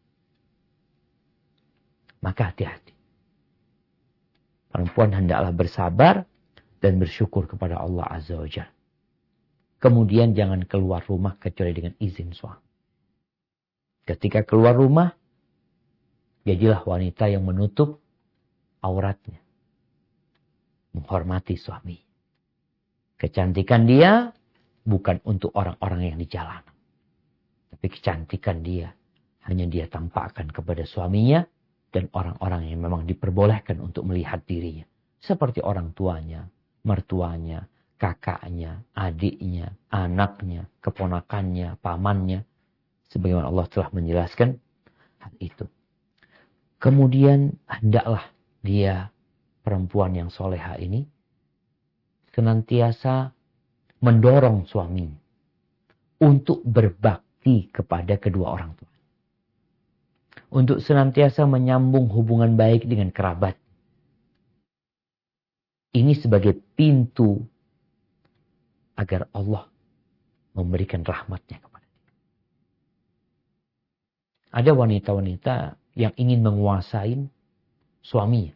Maka hati-hati. Perempuan hendaklah bersabar dan bersyukur kepada Allah Azza wa Jalla. Kemudian jangan keluar rumah kecuali dengan izin suami. Ketika keluar rumah, jadilah wanita yang menutup auratnya. Menghormati suami. Kecantikan dia bukan untuk orang-orang yang di jalan. Tapi kecantikan dia hanya dia tampakkan kepada suaminya dan orang-orang yang memang diperbolehkan untuk melihat dirinya. Seperti orang tuanya, mertuanya, kakaknya, adiknya, anaknya, keponakannya, pamannya. Sebagaimana Allah telah menjelaskan hal itu. Kemudian hendaklah dia, perempuan yang soleha ini, senantiasa mendorong suaminya untuk berbakti kepada kedua orang tua. Untuk senantiasa menyambung hubungan baik dengan kerabat. Ini sebagai pintu agar Allah memberikan rahmatnya kepada dia. Ada wanita-wanita yang ingin menguasai suaminya.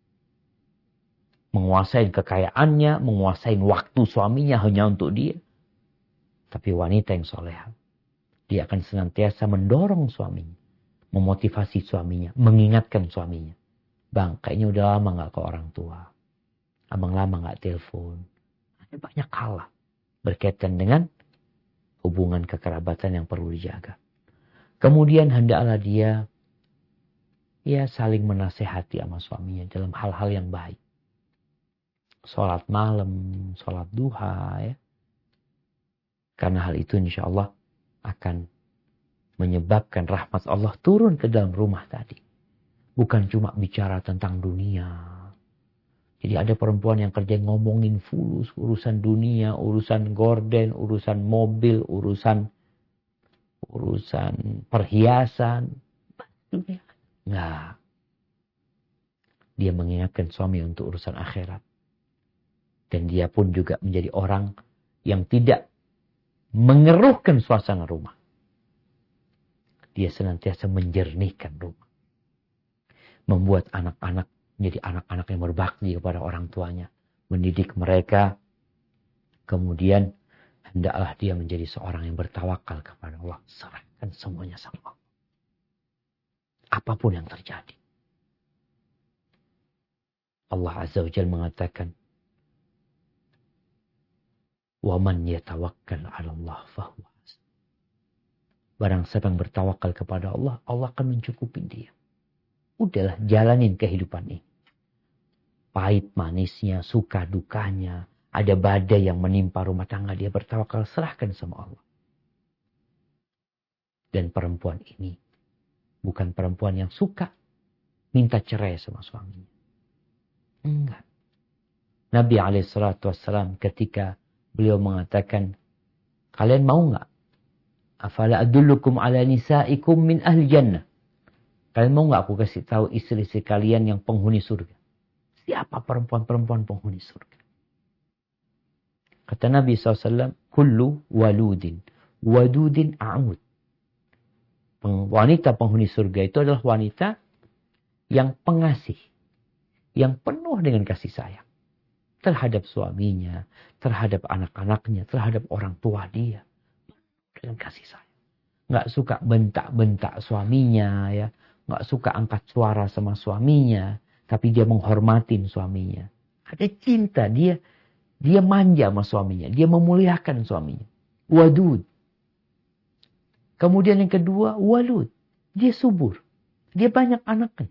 Menguasai kekayaannya, menguasai waktu suaminya hanya untuk dia. Tapi wanita yang soleha, dia akan senantiasa mendorong suaminya. Memotivasi suaminya, mengingatkan suaminya. Bang, kayaknya udah lama gak ke orang tua. Abang lama gak telepon. Ada banyak hal lah berkaitan dengan hubungan kekerabatan yang perlu dijaga. Kemudian hendaklah dia ya saling menasehati sama suaminya dalam hal-hal yang baik. Sholat malam, sholat duha ya. Karena hal itu insya Allah akan menyebabkan rahmat Allah turun ke dalam rumah tadi. Bukan cuma bicara tentang dunia. Jadi ada perempuan yang kerja ngomongin fulus, urusan dunia, urusan gorden, urusan mobil, urusan urusan perhiasan. Dunia. Enggak. Dia mengingatkan suami untuk urusan akhirat. Dan dia pun juga menjadi orang yang tidak mengeruhkan suasana rumah. Dia senantiasa menjernihkan rumah. Membuat anak-anak menjadi anak-anak yang berbakti kepada orang tuanya. Mendidik mereka. Kemudian hendaklah dia menjadi seorang yang bertawakal kepada Allah. Serahkan semuanya sama Allah. Apapun yang terjadi. Allah Azza wa Jalla mengatakan, وَمَنْ يَتَوَكَّلْ عَلَى اللَّهِ فَهُوَ حَسْبُهُ. Barang siapa yang bertawakal kepada Allah, Allah akan mencukupi dia. Udahlah, jalanin kehidupan ini. Pahit manisnya, suka dukanya, ada badai yang menimpa rumah tangga, dia bertawakal, serahkan sama Allah. Dan perempuan ini bukan perempuan yang suka minta cerai sama suaminya. Enggak. Nabi alaihi salatu wassalam ketika beliau mengatakan, kalian mau enggak? Afala adullukum ala nisaikum min ahli jannah. Kalian mau enggak aku kasih tahu istri-istri kalian yang penghuni surga? Siapa perempuan-perempuan penghuni surga? Kata Nabi shallallahu alaihi wasallam, kullu waludin wadudin a'mud. Wanita penghuni surga itu adalah wanita yang pengasih, yang penuh dengan kasih sayang terhadap suaminya, terhadap anak-anaknya, terhadap orang tua dia, dengan kasih sayang. Nggak suka bentak-bentak suaminya, ya, nggak suka angkat suara sama suaminya, tapi dia menghormatin suaminya. Ada cinta, dia dia manja sama suaminya, dia memuliakan suaminya. Wadud. Kemudian yang kedua, walud. Dia subur. Dia banyak anaknya.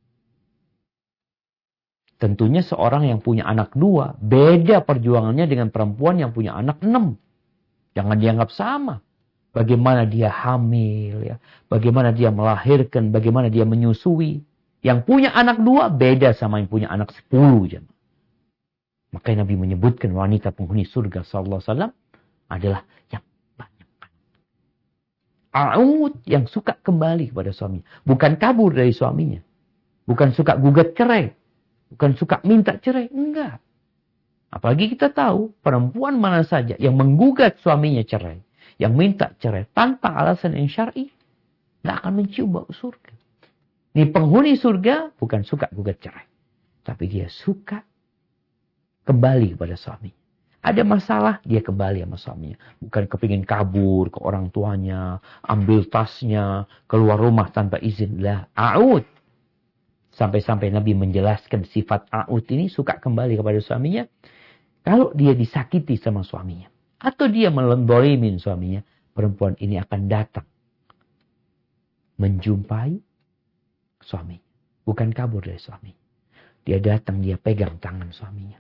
Tentunya seorang yang punya anak dua, beda perjuangannya dengan perempuan yang punya anak enam. Jangan dianggap sama. Bagaimana dia hamil, ya, bagaimana dia melahirkan, bagaimana dia menyusui. Yang punya anak dua, beda sama yang punya anak sepuluh. Jemaah. Makanya Nabi menyebutkan wanita penghuni surga sallallahu alaihi wasallam adalah yang banyak anak. A'ud, yang suka kembali kepada suaminya. Bukan kabur dari suaminya. Bukan suka gugat cerai. Bukan suka minta cerai. Enggak. Apalagi kita tahu perempuan mana saja yang menggugat suaminya cerai. Yang minta cerai tanpa alasan yang syar'i. Enggak akan mencium bau surga. Ini penghuni surga bukan suka gugat cerai. Tapi dia suka kembali kepada suaminya. Ada masalah, dia kembali sama suaminya. Bukan kepingin kabur ke orang tuanya. Ambil tasnya. Keluar rumah tanpa izin. Lah, a'ud. Sampai-sampai Nabi menjelaskan sifat a'ud ini suka kembali kepada suaminya. Kalau dia disakiti sama suaminya. Atau dia melembolimin suaminya. Perempuan ini akan datang. Menjumpai suaminya. Bukan kabur dari suaminya. Dia datang, dia pegang tangan suaminya.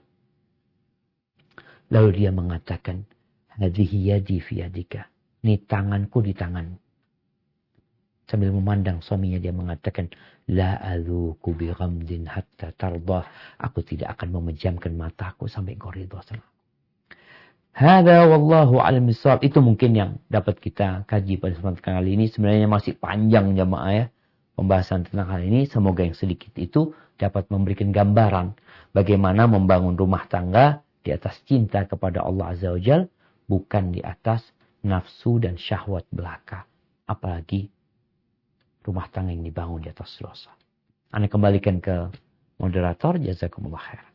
Lalu dia mengatakan. Hadhihi yadi fi yadika. Ini tanganku di tanganmu. Sambil memandang suaminya dia mengatakan. La adzuku bi ghamdin hatta tardah. Aku tidak akan memejamkan mataku sampai kau ridha sama aku. Hada wallahu a'lam bissawab. Itu mungkin yang dapat kita kaji pada kesempatan kali ini. Sebenarnya masih panjang jemaah ya. Pembahasan tentang hal ini. Semoga yang sedikit itu dapat memberikan gambaran. Bagaimana membangun rumah tangga di atas cinta kepada Allah Azza wa Jal. Bukan di atas nafsu dan syahwat belaka. Apalagi rumah tangga yang dibangun di atas dosa. Anda kembalikan ke moderator. Jazakumullah khair.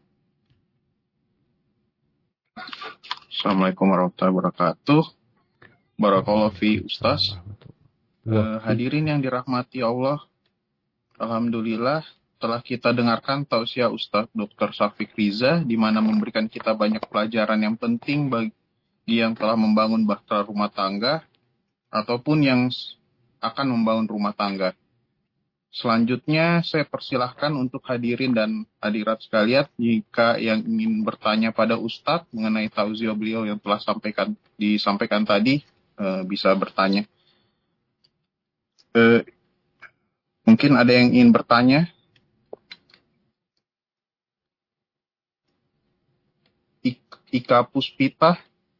Assalamualaikum warahmatullahi wabarakatuh. Barakallahu fi Ustaz. Uh, hadirin yang dirahmati Allah. Alhamdulillah telah kita dengarkan tausiah Ustaz doktor Syafiq Riza, di mana memberikan kita banyak pelajaran yang penting bagi yang telah membangun bahtera rumah tangga ataupun yang akan membangun rumah tangga. Selanjutnya saya persilahkan untuk hadirin dan hadirat sekalian jika yang ingin bertanya pada Ustadz mengenai tausiah beliau yang telah sampaikan disampaikan tadi e, bisa bertanya. E, mungkin ada yang ingin bertanya. Ika Puspita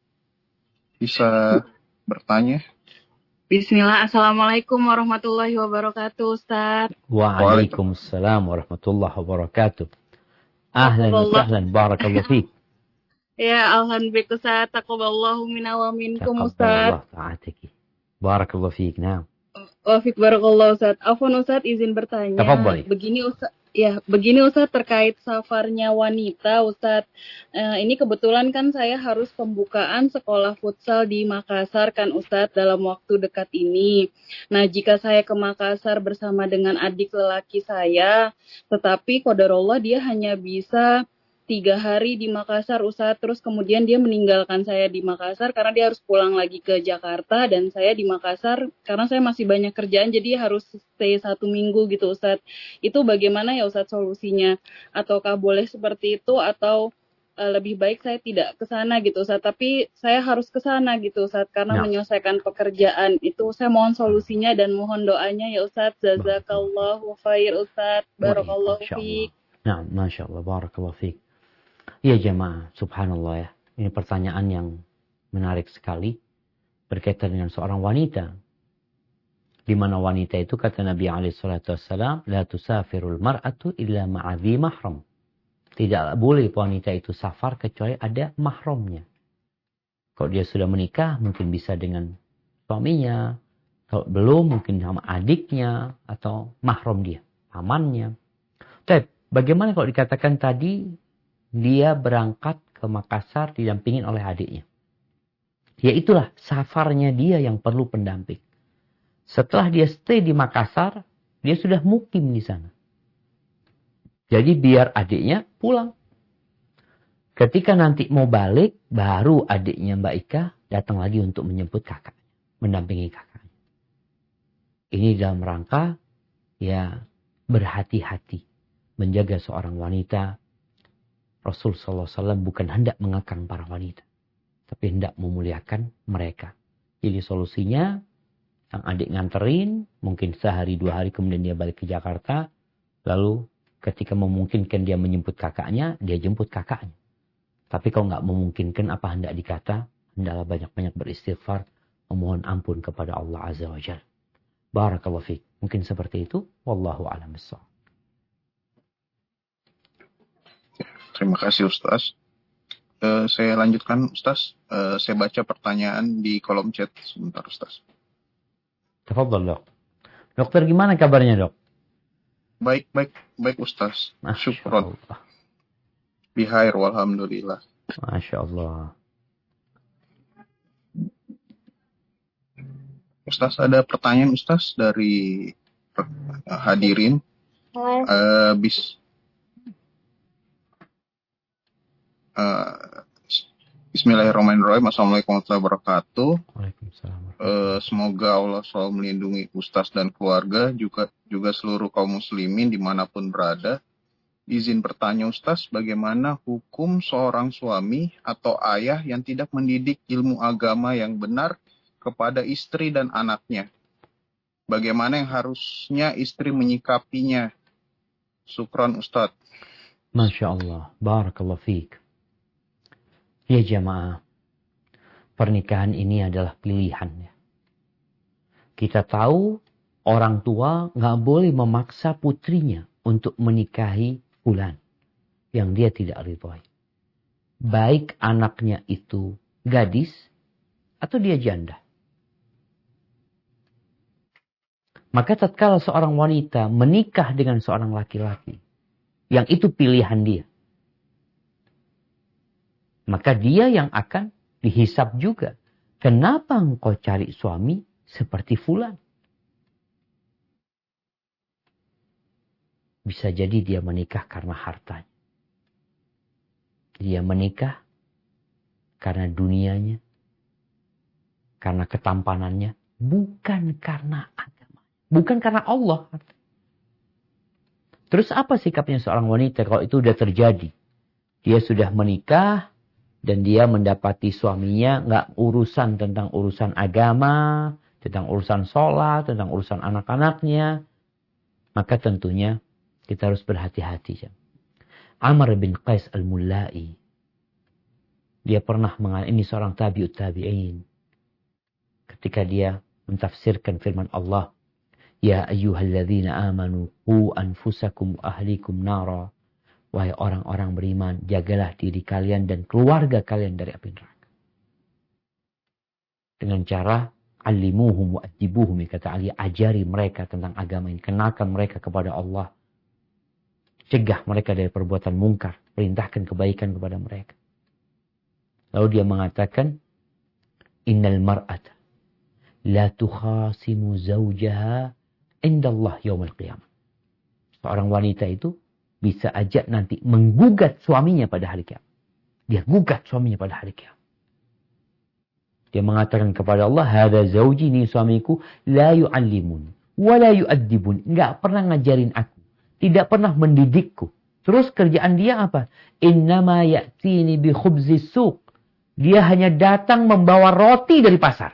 bisa bertanya. Bismillah, Assalamualaikum warahmatullahi wabarakatuh, Ustaz. Waalaikumsalam warahmatullahi wabarakatuh. Ahlan wa sahlan, barakallahu fiik. Ya, alhamdulillah, Ustaz. Taqabbalallahu minna wa minkum, Ustaz. Taqabbalallahu ta'atiki. Barakallahu fiik, naam. Wa fiik barakallahu, Ustaz. Afwan, Ustaz, izin bertanya. Tafadhali. Begini, Ustaz. Ya, begini Ustaz terkait safarnya wanita, Ustaz. Eh, ini kebetulan kan saya harus pembukaan sekolah futsal di Makassar kan Ustaz dalam waktu dekat ini. Nah, jika saya ke Makassar bersama dengan adik lelaki saya, tetapi qadarullah dia hanya bisa tiga hari di Makassar Ustaz, terus kemudian dia meninggalkan saya di Makassar karena dia harus pulang lagi ke Jakarta dan saya di Makassar karena saya masih banyak kerjaan jadi harus stay satu minggu gitu Ustaz. Itu bagaimana ya Ustaz solusinya? Ataukah boleh seperti itu atau uh, lebih baik saya tidak ke sana gitu Ustaz, tapi saya harus ke sana gitu Ustaz karena nah. menyelesaikan pekerjaan. Itu saya mohon solusinya dan mohon doanya ya Ustaz. Jazakallahu khair Ustaz. Barakallahu fiik. Nah, Masya Allah, barakallahu fiik. Ya jemaah, subhanallah ya. Ini pertanyaan yang menarik sekali. Berkaitan dengan seorang wanita. Di mana wanita itu kata Nabi alaihi salatu wassalam, La tusafirul mar'atu illa ma'adhi mahram. Tidak boleh wanita itu safar kecuali ada mahramnya. Kalau dia sudah menikah, mungkin bisa dengan suaminya. Kalau belum mungkin sama adiknya atau mahram dia, pamannya. Tapi bagaimana kalau dikatakan tadi dia berangkat ke Makassar didampingin oleh adiknya? Ya itulah safarnya dia yang perlu pendamping. Setelah dia stay di Makassar, dia sudah mukim di sana. Jadi biar adiknya pulang. Ketika nanti mau balik, baru adiknya Mbak Ika datang lagi untuk menjemput kakak, mendampingi kakaknya. Ini dalam rangka ya berhati-hati menjaga seorang wanita. Rasul sallallahu alaihi wasallam bukan hendak mengekang para wanita, tapi hendak memuliakan mereka. Jadi solusinya, sang adik nganterin, mungkin sehari dua hari kemudian dia balik ke Jakarta. Lalu ketika memungkinkan dia menjemput kakaknya, dia jemput kakaknya. Tapi kalau nggak memungkinkan, apa hendak dikata? Hendaklah banyak-banyak beristighfar, memohon ampun kepada Allah Azza wa Jalla. Barakallahu fiik. Mungkin seperti itu. Wallahu a'lam bishawab. Terima kasih Ustaz. Uh, saya lanjutkan Ustaz. Uh, saya baca pertanyaan di kolom chat sebentar Ustaz. Tafadhal dok. Dokter gimana kabarnya dok? Baik, baik, baik Ustaz. Syukron. Bihair walhamdulillah. Masya Allah. Ustaz, ada pertanyaan Ustaz dari uh, hadirin. Uh, bis, uh, Bismillahirrahmanirrahim. Assalamualaikum warahmatullahi wabarakatuh. Waalaikumsalam. Uh, semoga Allah selalu melindungi Ustaz dan keluarga, juga juga seluruh kaum muslimin dimanapun berada. Izin bertanya Ustaz, bagaimana hukum seorang suami atau ayah yang tidak mendidik ilmu agama yang benar kepada istri dan anaknya? Bagaimana yang harusnya istri menyikapinya? Syukran Ustaz. Masya Allah. Barakallahu fiik. Ya jamaah, pernikahan ini adalah pilihan. Ya. Kita tahu orang tua nggak boleh memaksa putrinya untuk menikahi fulan yang dia tidak ridhoi. Baik anaknya itu gadis atau dia janda. Maka tatkala seorang wanita menikah dengan seorang laki-laki yang itu pilihan dia, maka dia yang akan dihisab juga. Kenapa engkau cari suami seperti fulan? Bisa jadi dia menikah karena hartanya. Dia menikah karena dunianya. Karena ketampanannya. Bukan karena agama. Bukan karena Allah. Terus apa sikapnya seorang wanita kalau itu sudah terjadi? Dia sudah menikah. Dan dia mendapati suaminya nggak urusan tentang urusan agama. Tentang urusan sholat. Tentang urusan anak-anaknya. Maka tentunya kita harus berhati-hati. Amr bin Qais al-Mullai. Dia pernah mengalami, ini seorang tabi'ut tabi'in. Ketika dia mentafsirkan firman Allah. Ya ayyuhalladzina amanu qu anfusakum ahlikum nara. Wahai orang-orang beriman, jagalah diri kalian dan keluarga kalian dari api neraka. Dengan cara alimuhum wa adibuhum. Kata Ali, ajari mereka tentang agama ini. Kenalkan mereka kepada Allah. Cegah mereka dari perbuatan mungkar. Perintahkan kebaikan kepada mereka. Lalu dia mengatakan. Innal mar'ata. La tukhasimu zawjaha. Indallah yawmal qiyamah. Seorang wanita itu. Bisa aja nanti menggugat suaminya pada hari kiamat. Dia gugat suaminya pada hari kiamat. Dia mengatakan kepada Allah. Hada zawji, ini suamiku. La yu'allimun. Wa la yu'addibun. Enggak pernah ngajarin aku. Tidak pernah mendidikku. Terus kerjaan dia apa? Innama ya'tini bi khubzis suq. Dia hanya datang membawa roti dari pasar.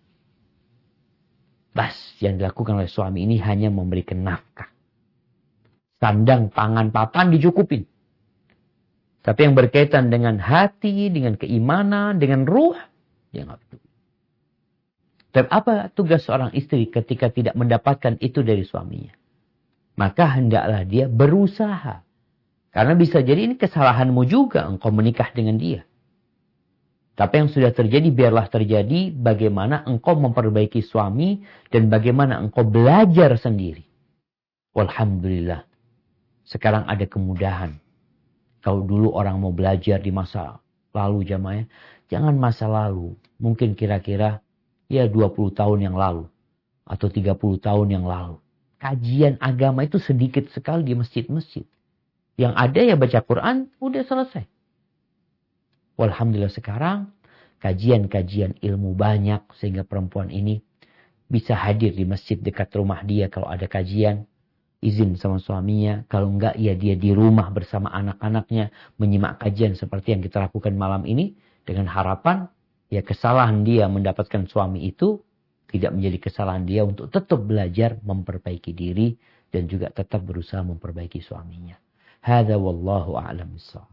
Bas, yang dilakukan oleh suami ini hanya memberikan nafkah. Sandang, pangan, papan dicukupin. Tapi yang berkaitan dengan hati, dengan keimanan, dengan ruh, dia nggak peduli. Dan apa tugas seorang istri ketika tidak mendapatkan itu dari suaminya? Maka hendaklah dia berusaha. Karena bisa jadi ini kesalahanmu juga engkau menikah dengan dia. Tapi yang sudah terjadi, biarlah terjadi. Bagaimana engkau memperbaiki suami dan bagaimana engkau belajar sendiri. Walhamdulillah. Sekarang ada kemudahan. Kalau dulu orang mau belajar di masa lalu jamaah, jangan masa lalu. Mungkin kira-kira ya dua puluh tahun yang lalu. Atau tiga puluh tahun yang lalu. Kajian agama itu sedikit sekali di masjid-masjid. Yang ada ya baca Quran, udah selesai. Walhamdulillah sekarang kajian-kajian ilmu banyak sehingga perempuan ini bisa hadir di masjid dekat rumah dia kalau ada kajian. Izin sama suaminya. Kalau enggak ya dia di rumah bersama anak-anaknya menyimak kajian seperti yang kita lakukan malam ini. Dengan harapan ya kesalahan dia mendapatkan suami itu tidak menjadi kesalahan dia untuk tetap belajar memperbaiki diri dan juga tetap berusaha memperbaiki suaminya. Hadza wallahu a'lam bissawab.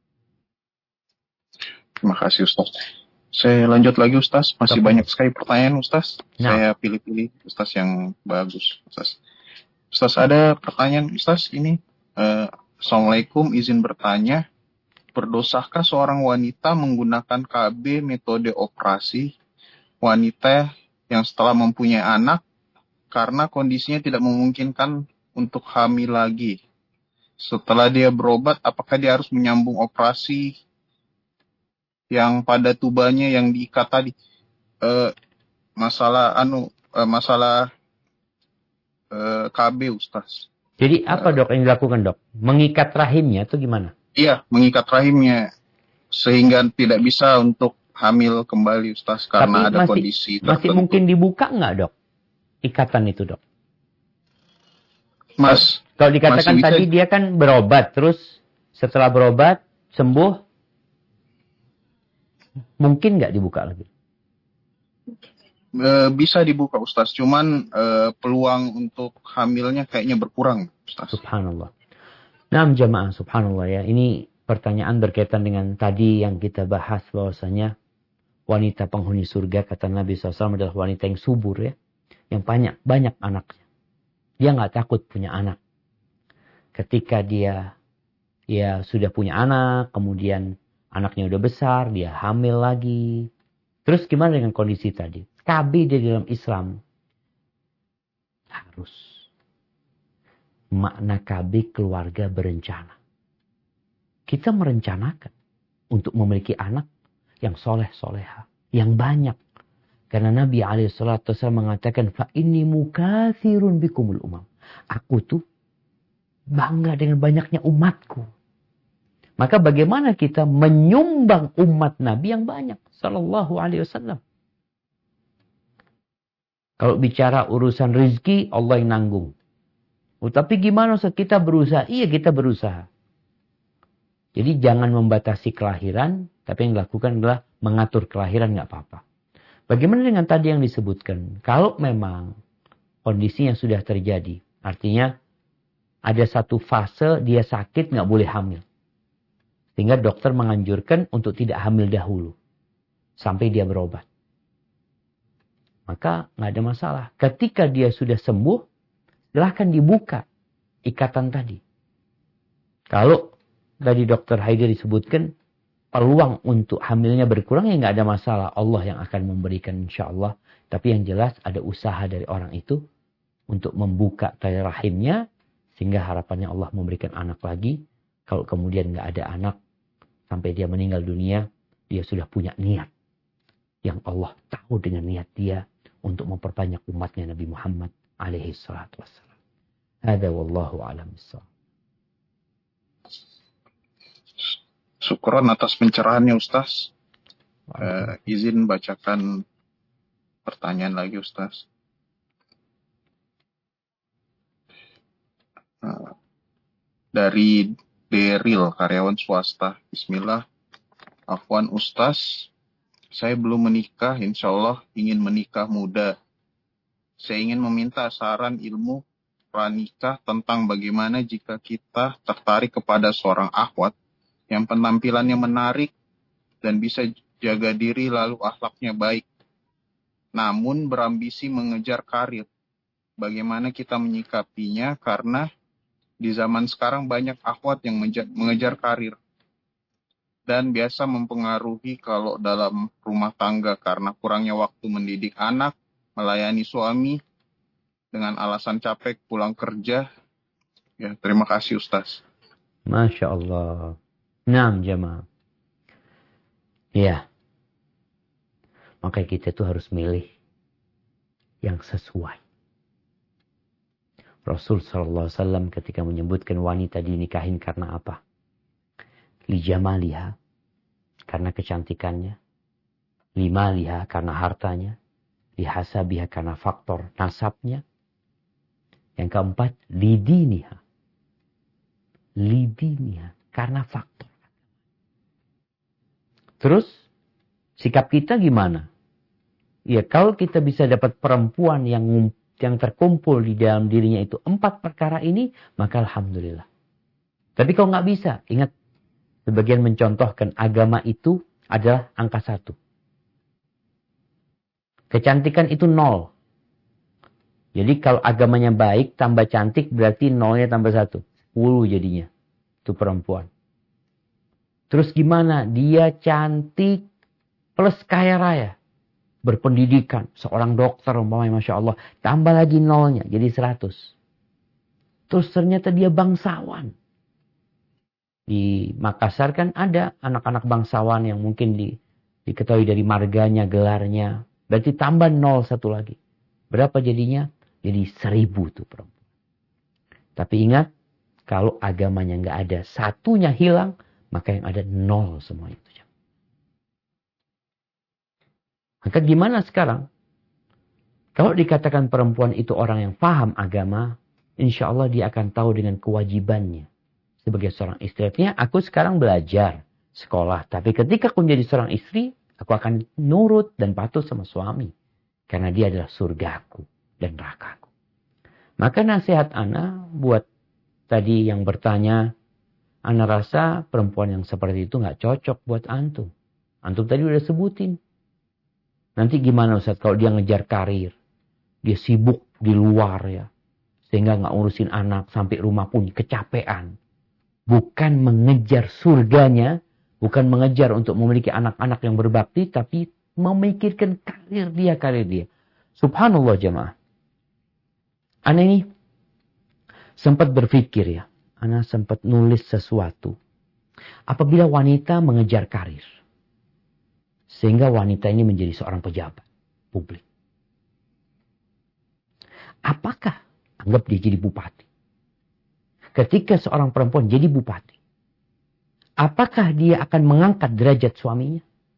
Terima kasih Ustaz. Saya lanjut lagi Ustaz. Masih Apa? banyak sekali pertanyaan Ustaz. Nah. Saya pilih-pilih Ustaz yang bagus Ustaz. Ustaz ada pertanyaan Ustaz ini. Uh, Assalamualaikum, izin bertanya. Berdosakah seorang wanita menggunakan K B metode operasi wanita yang setelah mempunyai anak karena kondisinya tidak memungkinkan untuk hamil lagi? Setelah dia berobat, apakah dia harus menyambung operasi yang pada tubannya yang diikat tadi? Uh, masalah anu uh, masalah uh, K B Ustaz. Jadi apa dok yang dilakukan dok? Mengikat rahimnya atau gimana? Iya, mengikat rahimnya sehingga tidak bisa untuk hamil kembali Ustaz karena Tapi ada masih, kondisi tertentu. Masih mungkin dibuka nggak dok? Ikatan itu dok? Mas, kalau dikatakan bisa... tadi dia kan berobat, terus setelah berobat sembuh, mungkin nggak dibuka lagi? E, bisa dibuka Ustaz, cuman e, peluang untuk hamilnya kayaknya berkurang Ustaz. Subhanallah. Nah jamaah subhanallah ya, ini pertanyaan berkaitan dengan tadi yang kita bahas bahwasanya wanita penghuni surga kata Nabi shallallahu alaihi wasallam adalah wanita yang subur ya, yang banyak banyak anaknya. Dia nggak takut punya anak. Ketika dia ya sudah punya anak, kemudian anaknya udah besar, dia hamil lagi. Terus gimana dengan kondisi tadi? K B di dalam Islam harus. Makna K B keluarga berencana. Kita merencanakan untuk memiliki anak yang soleh-soleha, yang banyak. Karena Nabi alaihi salatu wasallam mengatakan, fa inni mukatsirun bikumul umam. Aku tuh bangga dengan banyaknya umatku. Maka bagaimana kita menyumbang umat Nabi yang banyak sallallahu alaihi wasallam? Kalau bicara urusan rezeki, Allah yang nanggung. Oh, tapi gimana Ustaz? Kita berusaha? Iya, kita berusaha. Jadi jangan membatasi kelahiran, tapi yang dilakukan adalah mengatur kelahiran, nggak apa-apa. Bagaimana dengan tadi yang disebutkan? Kalau memang kondisinya sudah terjadi, artinya ada satu fase dia sakit nggak boleh hamil. Sehingga dokter menganjurkan untuk tidak hamil dahulu. Sampai dia berobat. Maka nggak ada masalah. Ketika dia sudah sembuh, silahkan dibuka ikatan tadi. Kalau tadi dokter Haider disebutkan, peluang untuk hamilnya berkurang ya nggak ada masalah. Allah yang akan memberikan insya Allah. Tapi yang jelas ada usaha dari orang itu untuk membuka tali rahimnya. Sehingga harapannya Allah memberikan anak lagi. Kalau kemudian nggak ada anak sampai dia meninggal dunia, dia sudah punya niat. Yang Allah tahu dengan niat dia untuk memperbanyak umatnya Nabi Muhammad alaihi salatu wassalam. Hada wallahu a'lam bissawab. Syukuran atas pencerahannya Ustaz. Uh, izin bacakan pertanyaan lagi Ustaz. Uh, dari Deril, karyawan swasta. Bismillah. Afwan Ustaz, saya belum menikah, insya Allah ingin menikah muda. Saya ingin meminta saran ilmu pranikah tentang bagaimana jika kita tertarik kepada seorang akhwat yang penampilannya menarik dan bisa jaga diri lalu akhlaknya baik. Namun berambisi mengejar karir. Bagaimana kita menyikapinya karena di zaman sekarang banyak akhwat yang mengejar karir. dan biasa mempengaruhi kalau dalam rumah tangga karena kurangnya waktu mendidik anak, melayani suami, dengan alasan capek pulang kerja. Ya, terima kasih Ustaz. Masya Allah. Naam jamaah. Ya. Maka kita tuh harus milih yang sesuai. Rasul sallallahu alaihi wasallam ketika menyebutkan wanita dinikahin karena apa? Li jamaliha, karena kecantikannya. Li maliha, karena hartanya. Li hasabiha, karena faktor nasabnya. Yang keempat, li diniha. Li diniha, karena faktor. Terus, sikap kita gimana? Ya, kalau kita bisa dapat perempuan yang yang terkumpul di dalam dirinya itu empat perkara ini, maka alhamdulillah. Tapi kalau nggak bisa, ingat, sebagian mencontohkan agama itu adalah angka satu. Kecantikan itu nol. Jadi kalau agamanya baik, tambah cantik, berarti nolnya tambah satu. Sepuluh jadinya. Itu perempuan. Terus gimana? Dia cantik plus kaya raya. Berpendidikan. Seorang dokter, umpamanya Masya Allah. Tambah lagi nolnya, jadi seratus. Terus ternyata dia bangsawan. Di Makassar kan ada anak-anak bangsawan yang mungkin di, diketahui dari marganya, gelarnya. Berarti tambah nol satu lagi. Berapa jadinya? Jadi seribu tuh perempuan. Tapi ingat, kalau agamanya nggak ada, satunya hilang, maka yang ada nol semua itu. Maka gimana sekarang? Kalau dikatakan perempuan itu orang yang paham agama, insya Allah dia akan tahu dengan kewajibannya. Sebagai seorang istri, artinya aku sekarang belajar, sekolah. Tapi ketika aku menjadi seorang istri, aku akan nurut dan patuh sama suami. Karena dia adalah surgaku dan nerakaku. Maka nasihat Ana buat tadi yang bertanya, Ana rasa perempuan yang seperti itu gak cocok buat antum. Antum tadi udah sebutin. Nanti gimana Ustaz kalau dia ngejar karir. Dia sibuk di luar ya. Sehingga gak ngurusin anak sampai rumah pun kecapean. Bukan mengejar surganya. Bukan mengejar untuk memiliki anak-anak yang berbakti. Tapi memikirkan karir dia, karir dia. Subhanallah jemaah. Ana ini sempat berpikir ya. Ana sempat nulis sesuatu. Apabila wanita mengejar karir. Sehingga wanita ini menjadi seorang pejabat publik. Apakah anggap dia jadi bupati? Ketika seorang perempuan jadi bupati. Apakah dia akan mengangkat derajat suaminya?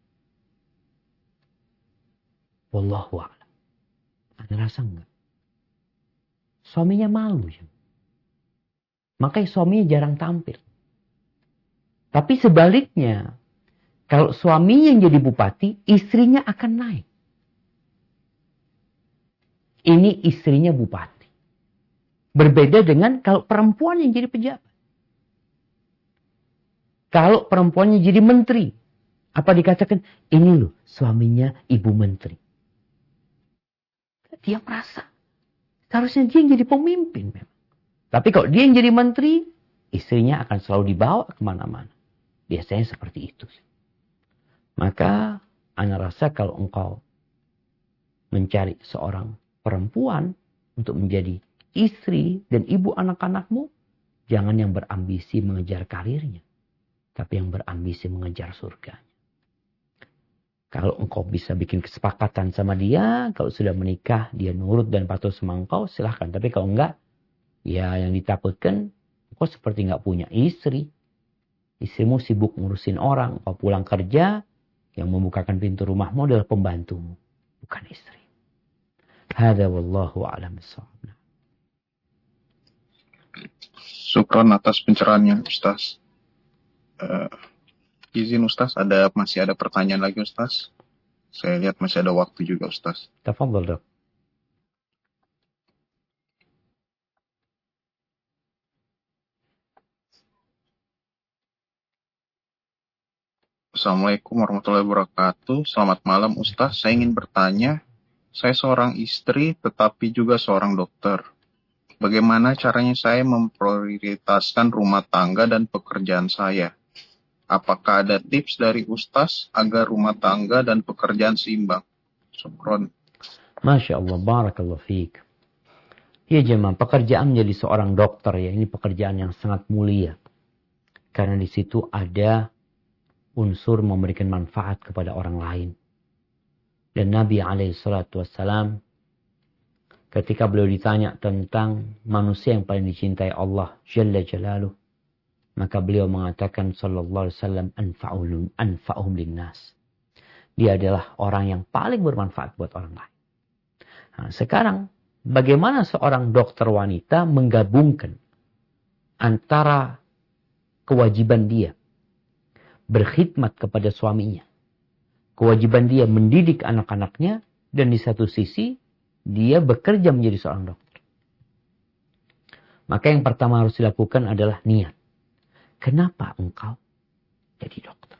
Wallahu a'lam. Anda rasa enggak? Suaminya malu. Ya? Makanya suaminya jarang tampil. Tapi sebaliknya. Kalau suaminya yang jadi bupati, istrinya akan naik. Ini istrinya bupati. Berbeda dengan kalau perempuan yang jadi pejabat. Kalau perempuannya jadi menteri. Apa dikatakan? Ini loh suaminya ibu menteri. Dia merasa. Seharusnya dia yang jadi pemimpin memang. Tapi kalau dia yang jadi menteri, istrinya akan selalu dibawa kemana-mana. Biasanya seperti itu. Maka, Ana rasa kalau engkau mencari seorang perempuan untuk menjadi istri dan ibu anak-anakmu, jangan yang berambisi mengejar karirnya, tapi yang berambisi mengejar surganya. Kalau engkau bisa bikin kesepakatan sama dia, kalau sudah menikah, dia nurut dan patuh sama engkau, silahkan. Tapi kalau enggak, ya yang ditakutkan, engkau seperti enggak punya istri. Istrimu sibuk ngurusin orang, engkau pulang kerja, yang membukakan pintu rumahmu adalah pembantumu, bukan istri. Hada wallahu a'lam bissawab. Syukran atas pencerahannya Ustaz. Uh, izin Ustaz, ada masih ada pertanyaan lagi Ustaz. Saya lihat masih ada waktu juga Ustaz. Tafadhal, Dok. Assalamualaikum warahmatullahi wabarakatuh. Selamat malam Ustaz. Saya ingin bertanya, saya seorang istri tetapi juga seorang dokter. Bagaimana caranya saya memprioritaskan rumah tangga dan pekerjaan saya? Apakah ada tips dari Ustaz agar rumah tangga dan pekerjaan seimbang? Syukron. Masya Allah, barakallahu fiik. Ya jemaah, pekerjaan menjadi seorang dokter ya, ini pekerjaan yang sangat mulia. Karena di situ ada unsur memberikan manfaat kepada orang lain. Dan Nabi alaihi salatu wassalam, ketika beliau ditanya tentang manusia yang paling dicintai Allah Jalla Jalaluh, maka beliau mengatakan sallallahu alaihi wasallam anfa'uhum anfa'uhum linnas. Dia adalah orang yang paling bermanfaat buat orang lain. Nah, sekarang bagaimana seorang dokter wanita menggabungkan antara kewajiban dia berkhidmat kepada suaminya, kewajiban dia mendidik anak-anaknya, dan di satu sisi dia bekerja menjadi seorang dokter. Maka yang pertama harus dilakukan adalah niat. Kenapa engkau jadi dokter?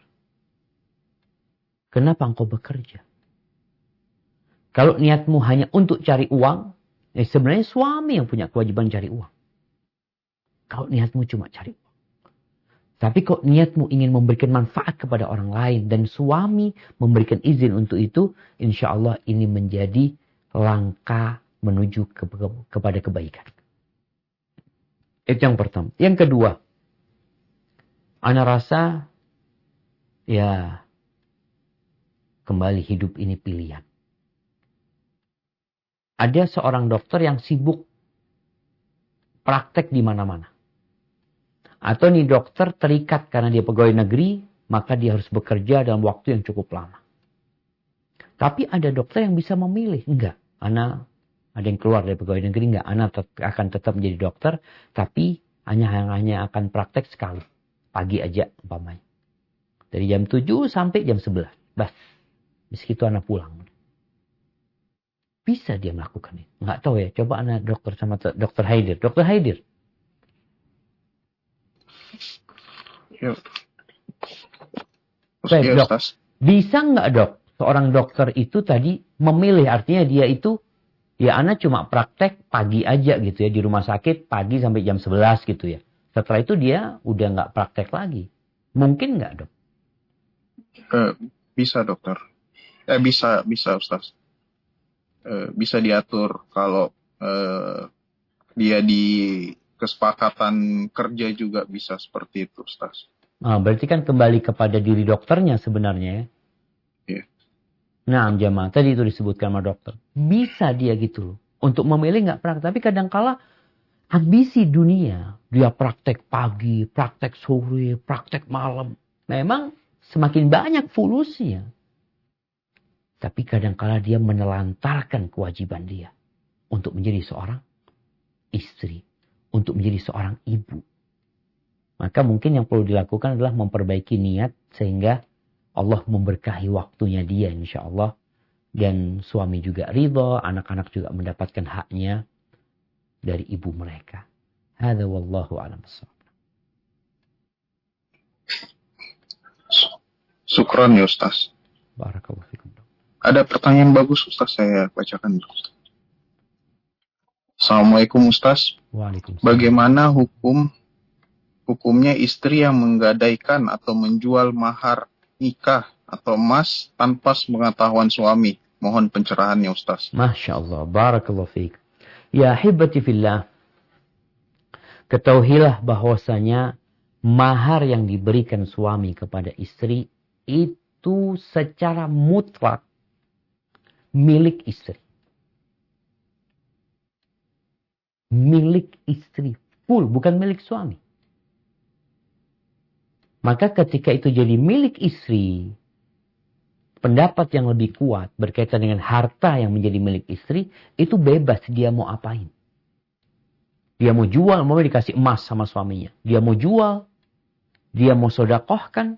Kenapa engkau bekerja? Kalau niatmu hanya untuk cari uang, eh sebenarnya suami yang punya kewajiban cari uang. Kalau niatmu cuma cari uang. Tapi kalau niatmu ingin memberikan manfaat kepada orang lain dan suami memberikan izin untuk itu, insya Allah ini menjadi langkah menuju ke, ke, kepada kebaikan. Itu yang pertama. Yang kedua, ana rasa ya kembali hidup ini pilihan. Ada seorang dokter yang sibuk praktek di mana-mana. Atau nih dokter terikat karena dia pegawai negeri, maka dia harus bekerja dalam waktu yang cukup lama. Tapi ada dokter yang bisa memilih. Enggak, ana ada yang keluar dari pegawai negeri, enggak, ana tet- akan tetap menjadi dokter, tapi hanya hanya akan praktek sekali. Pagi aja umpamanya. Dari jam tujuh sampai jam sebelas. Bas. Meski itu ana pulang. Bisa dia melakukan itu. Enggak tahu ya, coba ana dokter sama dokter Haidir. Dokter Haidir. Ya. Baik, Ya, dok. Ustaz. Bisa nggak dok, seorang dokter itu tadi memilih, artinya dia itu, ya anak cuma praktek pagi aja gitu ya, di rumah sakit pagi sampai jam sebelas gitu ya. Setelah itu dia udah nggak praktek lagi. Mungkin nggak dok? Eh, bisa dokter. Eh, bisa, bisa Ustaz. Eh, bisa diatur kalau eh, dia di kesepakatan kerja juga bisa seperti itu Ustaz. Nah, berarti kan kembali kepada diri dokternya sebenarnya ya. Iya. Nah, jamaah tadi itu disebutkan sama dokter. Bisa dia gitu loh. Untuk memilih nggak praktek. Tapi kadangkala ambisi dunia. Dia praktek pagi, praktek sore, praktek malam. Memang semakin banyak fulusnya. Tapi kadangkala dia menelantarkan kewajiban dia. Untuk menjadi seorang istri. Untuk menjadi seorang ibu. Maka mungkin yang perlu dilakukan adalah memperbaiki niat. Sehingga Allah memberkahi waktunya dia insya Allah. Dan suami juga ridha. Anak-anak juga mendapatkan haknya dari ibu mereka. Hadza wallahu a'lam bishawab. Syukron ya Ustaz. Barakallahu fikum. Ada pertanyaan bagus Ustaz, saya bacakan dulu. Assalamualaikum Ustaz. Waalaikumsalam. Bagaimana hukum hukumnya istri yang menggadaikan atau menjual mahar nikah atau emas tanpa sepengetahuan suami? Mohon pencerahannya Ustaz. Masya Allah. Barakallahu fiik. Ya hibati fillah. Ketahuilah bahwasanya mahar yang diberikan suami kepada istri itu secara mutlak milik istri. Milik istri. Full, bukan milik suami. Maka ketika itu jadi milik istri, pendapat yang lebih kuat berkaitan dengan harta yang menjadi milik istri, itu bebas dia mau apain. Dia mau jual, mau dikasih emas sama suaminya. Dia mau jual, dia mau sodakohkan,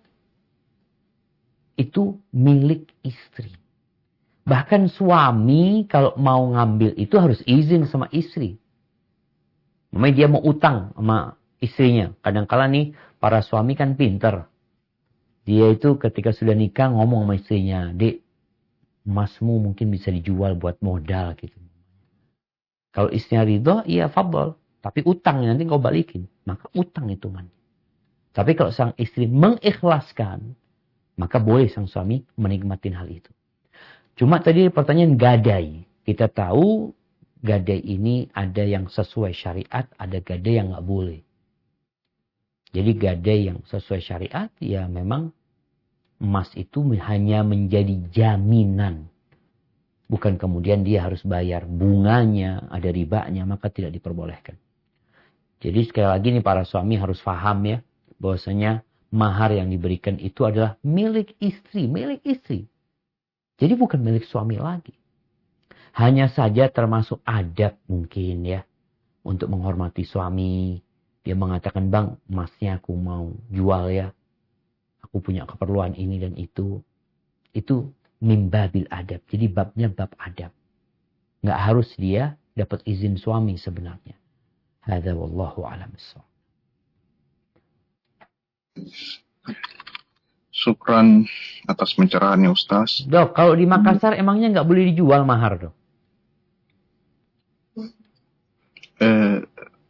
itu milik istri. Bahkan suami kalau mau ngambil itu harus izin sama istri. Namanya dia mau utang sama istrinya. Kadang-kala nih para suami kan pinter. Dia itu ketika sudah nikah ngomong sama istrinya, "Dek, emasmu mungkin bisa dijual buat modal gitu." Kalau istrinya ridho, iya fadol. Tapi utang nanti kau balikin. Maka utang hitungan. Tapi kalau sang istri mengikhlaskan, maka boleh sang suami menikmati hal itu. Cuma tadi pertanyaan gadai. Kita tahu gadai ini ada yang sesuai syariat, ada gadai yang nggak boleh. Jadi gadai yang sesuai syariat, ya memang emas itu hanya menjadi jaminan. Bukan kemudian dia harus bayar bunganya, ada ribanya, maka tidak diperbolehkan. Jadi sekali lagi nih para suami harus paham ya, bahwasanya mahar yang diberikan itu adalah milik istri, milik istri. Jadi bukan milik suami lagi. Hanya saja termasuk adab mungkin ya, untuk menghormati suami. Dia mengatakan, bang, emasnya aku mau jual ya. Aku punya keperluan ini dan itu. Itu mimbabil adab. Jadi babnya bab adab. Nggak harus dia dapat izin suami sebenarnya. Hadza wallahu a'lam bissawab. Syukran atas pencerahannya Ustaz. Dok, kalau di Makassar emangnya nggak boleh dijual mahar, dok? Eh,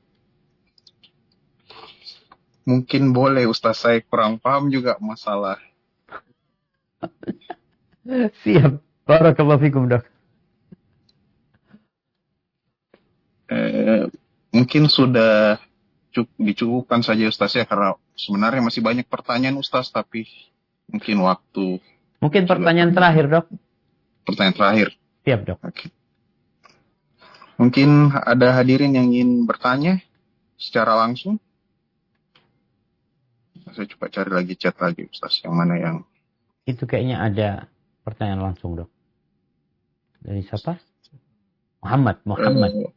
mungkin boleh Ustaz, saya kurang paham juga masalah. Siap. Barakallahu fikum, dok. Eh, mungkin sudah dicukupkan saja Ustaz ya, karena sebenarnya masih banyak pertanyaan Ustaz, tapi mungkin waktu. Mungkin pertanyaan terakhir, dok. Pertanyaan terakhir. Siap, dok. Oke. Mungkin ada hadirin yang ingin bertanya secara langsung. Saya coba cari lagi chat lagi Ustaz, yang mana yang... Itu kayaknya ada pertanyaan langsung, dok. Dari siapa? Muhammad, Muhammad. Uh,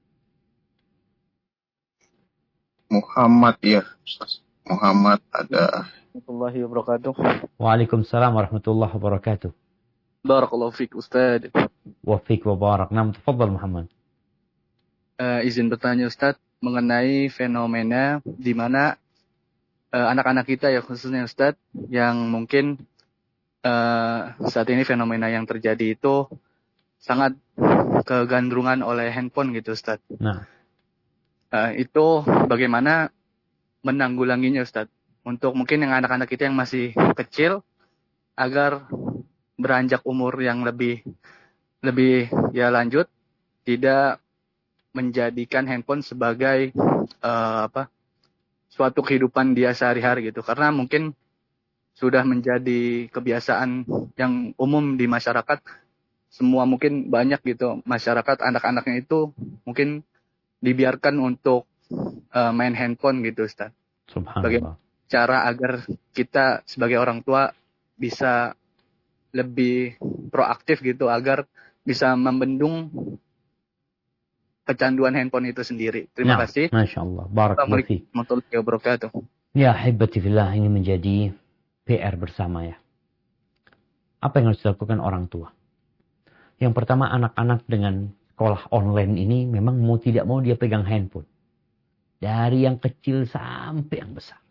Muhammad ya, Ustaz. Muhammad ada. Warahmatullahi wabarakatuh. Waalaikumsalam warahmatullahi wabarakatuh. Barakallahu fiik Ustaz. Wa fiik wa barak. Nam, tafadhal Muhammad. Uh, izin bertanya Ustaz mengenai fenomena di mana uh, anak-anak kita ya khususnya Ustaz yang mungkin uh, saat ini fenomena yang terjadi itu sangat kegandrungan oleh handphone gitu Ustaz. Nah. Uh, itu bagaimana menanggulanginya Ustaz? Untuk mungkin yang anak-anak kita yang masih kecil agar beranjak umur yang lebih lebih ya lanjut tidak menjadikan handphone sebagai uh, apa suatu kehidupan dia sehari-hari gitu, karena mungkin sudah menjadi kebiasaan yang umum di masyarakat. Semua mungkin banyak gitu masyarakat anak-anaknya itu mungkin dibiarkan untuk uh, main handphone gitu Ustaz. Subhanallah. Bagaimana cara agar kita sebagai orang tua bisa lebih proaktif gitu agar bisa membendung kecanduan handphone itu sendiri. Terima nah, kasih. Masya Allah. Barakallahu fiik. Warahmatullahi wabarakatuh. Ya, hibati fillah, ini menjadi P R bersama ya. Apa yang harus dilakukan orang tua? Yang pertama, anak-anak dengan sekolah online ini memang mau tidak mau dia pegang handphone. Dari yang kecil sampai yang besar.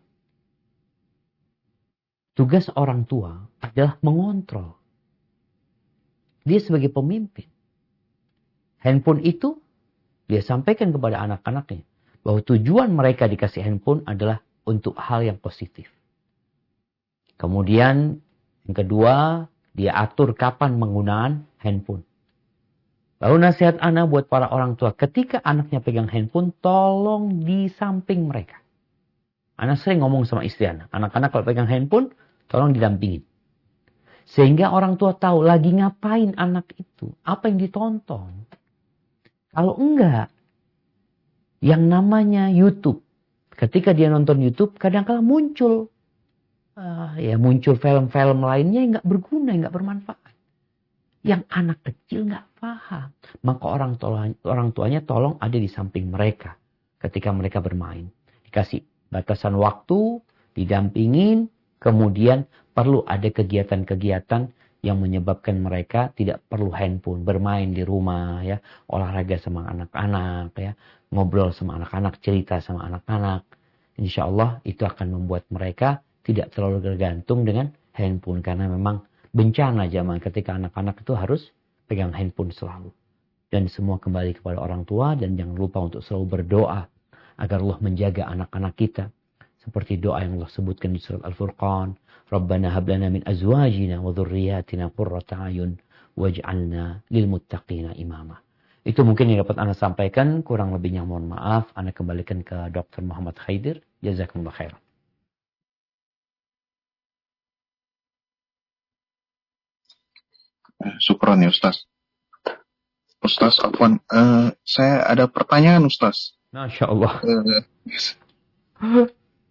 Tugas orang tua adalah mengontrol. Dia sebagai pemimpin. Handphone itu dia sampaikan kepada anak-anaknya bahwa tujuan mereka dikasih handphone adalah untuk hal yang positif. Kemudian yang kedua, dia atur kapan menggunakan handphone. Lalu nasihat anak buat para orang tua, ketika anaknya pegang handphone, tolong di samping mereka. Anak sering ngomong sama istri anak, anak-anak kalau pegang handphone, tolong didampingin. Sehingga orang tua tahu lagi ngapain anak itu, apa yang ditonton. Kalau enggak, yang namanya YouTube, ketika dia nonton YouTube, kadang-kadang muncul, uh, ya muncul film-film lainnya yang nggak berguna, yang nggak bermanfaat. Yang anak kecil nggak paham. Maka orang, tua, orang tuanya tolong ada di samping mereka ketika mereka bermain. Dikasih batasan waktu, didampingin, kemudian perlu ada kegiatan-kegiatan yang menyebabkan mereka tidak perlu handphone, bermain di rumah, ya, olahraga sama anak-anak, ya, ngobrol sama anak-anak, cerita sama anak-anak. Insya Allah itu akan membuat mereka tidak terlalu tergantung dengan handphone, karena memang bencana zaman ketika anak-anak itu harus pegang handphone selalu. Dan semua kembali kepada orang tua, dan jangan lupa untuk selalu berdoa agar Allah menjaga anak-anak kita Seperti doa yang Allah sebutkan di surat Al-Furqan. Rabbana hablana min azwajina wa dhurriyyatina qurrata ayun waj'alna lil muttaqina imama. Itu mungkin yang dapat Anda sampaikan. Kurang lebihnya mohon maaf. Anda kembalikan ke Doktor Muhammad Khaidir. Jazakumullah khairan. Syukran ya Ustaz. Ustaz, Afwan, uh, saya ada pertanyaan Ustaz. Masya Allah. Uh,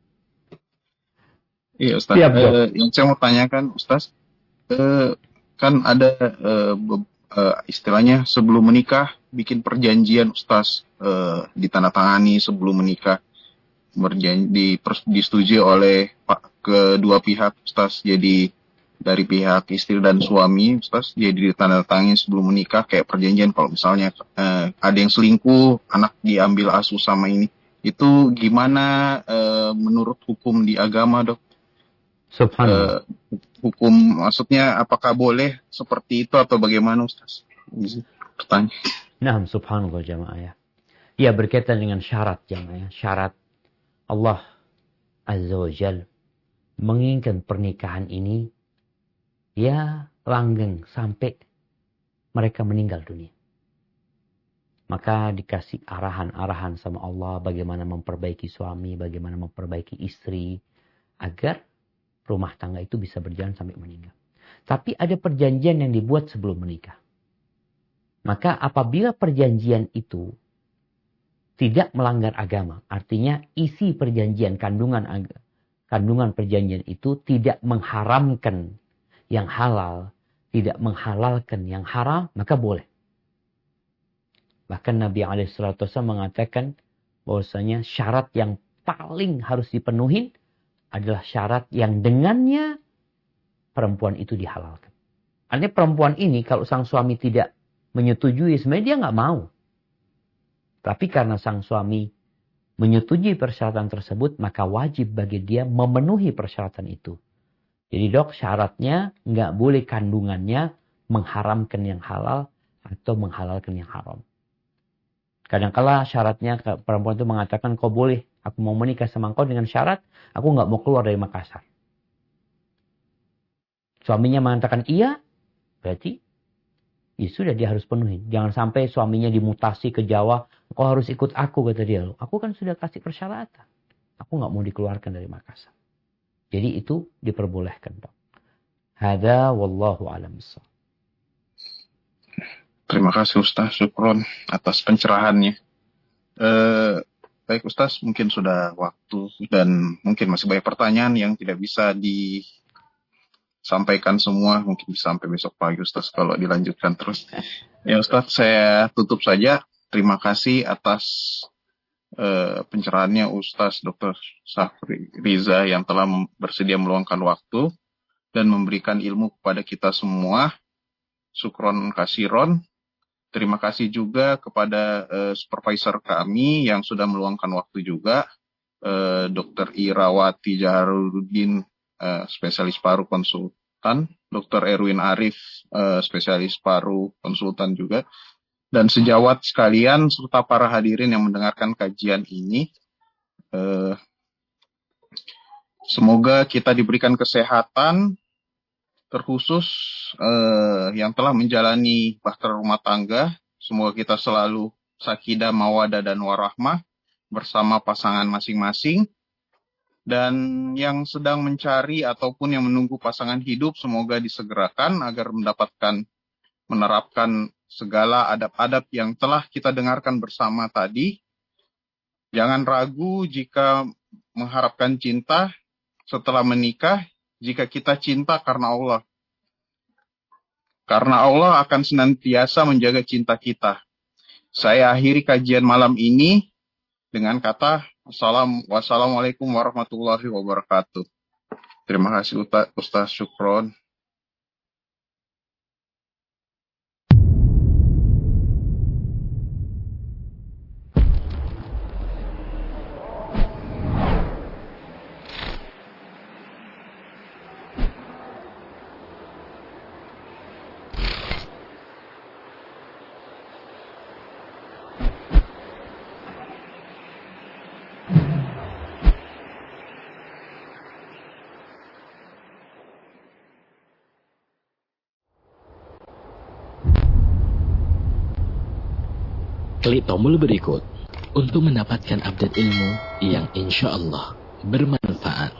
iya Ustaz. Siap, uh, yang saya mau tanyakan Ustaz, uh, kan ada uh, uh, istilahnya sebelum menikah bikin perjanjian Ustaz, uh, ditandatangani sebelum menikah, berjanji disetujui oleh kedua pihak Ustaz. Jadi dari pihak istri dan suami Ustaz, jadi ditandatangani sebelum menikah kayak perjanjian kalau misalnya uh, ada yang selingkuh, anak diambil asuh sama ini. Itu gimana uh, menurut hukum di agama, Dok? Subhanallah. Uh, hukum maksudnya apakah boleh seperti itu atau bagaimana Ustaz? Pertanyaan. Nah, subhanallah jamaah ya. Ya, berkaitan dengan syarat jamaah ya. Syarat Allah Azza wa Jal menginginkan pernikahan ini ya langgeng sampai mereka meninggal dunia. Maka dikasih arahan-arahan sama Allah bagaimana memperbaiki suami, bagaimana memperbaiki istri, agar rumah tangga itu bisa berjalan sampai meninggal. Tapi ada perjanjian yang dibuat sebelum menikah. Maka apabila perjanjian itu tidak melanggar agama, artinya isi perjanjian, kandungan kandungan perjanjian itu tidak mengharamkan yang halal, tidak menghalalkan yang haram, maka boleh. Bahkan Nabi alaihi salatu wasallam mengatakan bahwasanya syarat yang paling harus dipenuhi adalah syarat yang dengannya perempuan itu dihalalkan. Artinya perempuan ini kalau sang suami tidak menyetujui, sebenarnya dia nggak mau. Tapi karena sang suami menyetujui persyaratan tersebut, maka wajib bagi dia memenuhi persyaratan itu. Jadi dok, syaratnya nggak boleh kandungannya mengharamkan yang halal atau menghalalkan yang haram. Kadang-kala syaratnya perempuan itu mengatakan, kau boleh, aku mau menikah sama kau dengan syarat, aku nggak mau keluar dari Makassar. Suaminya mengatakan iya, berarti ya sudah dia harus penuhi. Jangan sampai suaminya dimutasi ke Jawa, kau harus ikut aku, kata dia. Aku kan sudah kasih persyaratan. Aku nggak mau dikeluarkan dari Makassar. Jadi itu diperbolehkan, Dok. Hada wallahu a'lam bissawab. Terima kasih Ustaz, syukron atas pencerahannya. Eh, baik Ustaz, mungkin sudah waktu dan mungkin masih banyak pertanyaan yang tidak bisa disampaikan semua. Mungkin bisa sampai besok pagi Ustaz kalau dilanjutkan terus. Ya Ustaz, saya tutup saja. Terima kasih atas Uh, pencerahannya Ustaz Doktor Safri Riza yang telah bersedia meluangkan waktu dan memberikan ilmu kepada kita semua. Syukron kasiron. Terima kasih juga kepada uh, supervisor kami yang sudah meluangkan waktu juga, uh, Doktor Irawati Jaharuddin, uh, spesialis paru konsultan, Doktor Erwin Arif, uh, spesialis paru konsultan juga. Dan sejawat sekalian serta para hadirin yang mendengarkan kajian ini, eh, semoga kita diberikan kesehatan, terkhusus eh, yang telah menjalani bahtera rumah tangga. Semoga kita selalu sakinah, mawaddah dan warahmah bersama pasangan masing-masing. Dan yang sedang mencari ataupun yang menunggu pasangan hidup, semoga disegerakan agar mendapatkan menerapkan segala adab-adab yang telah kita dengarkan bersama tadi. Jangan ragu jika mengharapkan cinta setelah menikah, jika kita cinta karena Allah. Karena Allah akan senantiasa menjaga cinta kita. Saya akhiri kajian malam ini dengan kata wassalamualaikum warahmatullahi wabarakatuh. Terima kasih Ustaz, syukron. Klik tombol berikut untuk mendapatkan update ilmu yang insya Allah bermanfaat.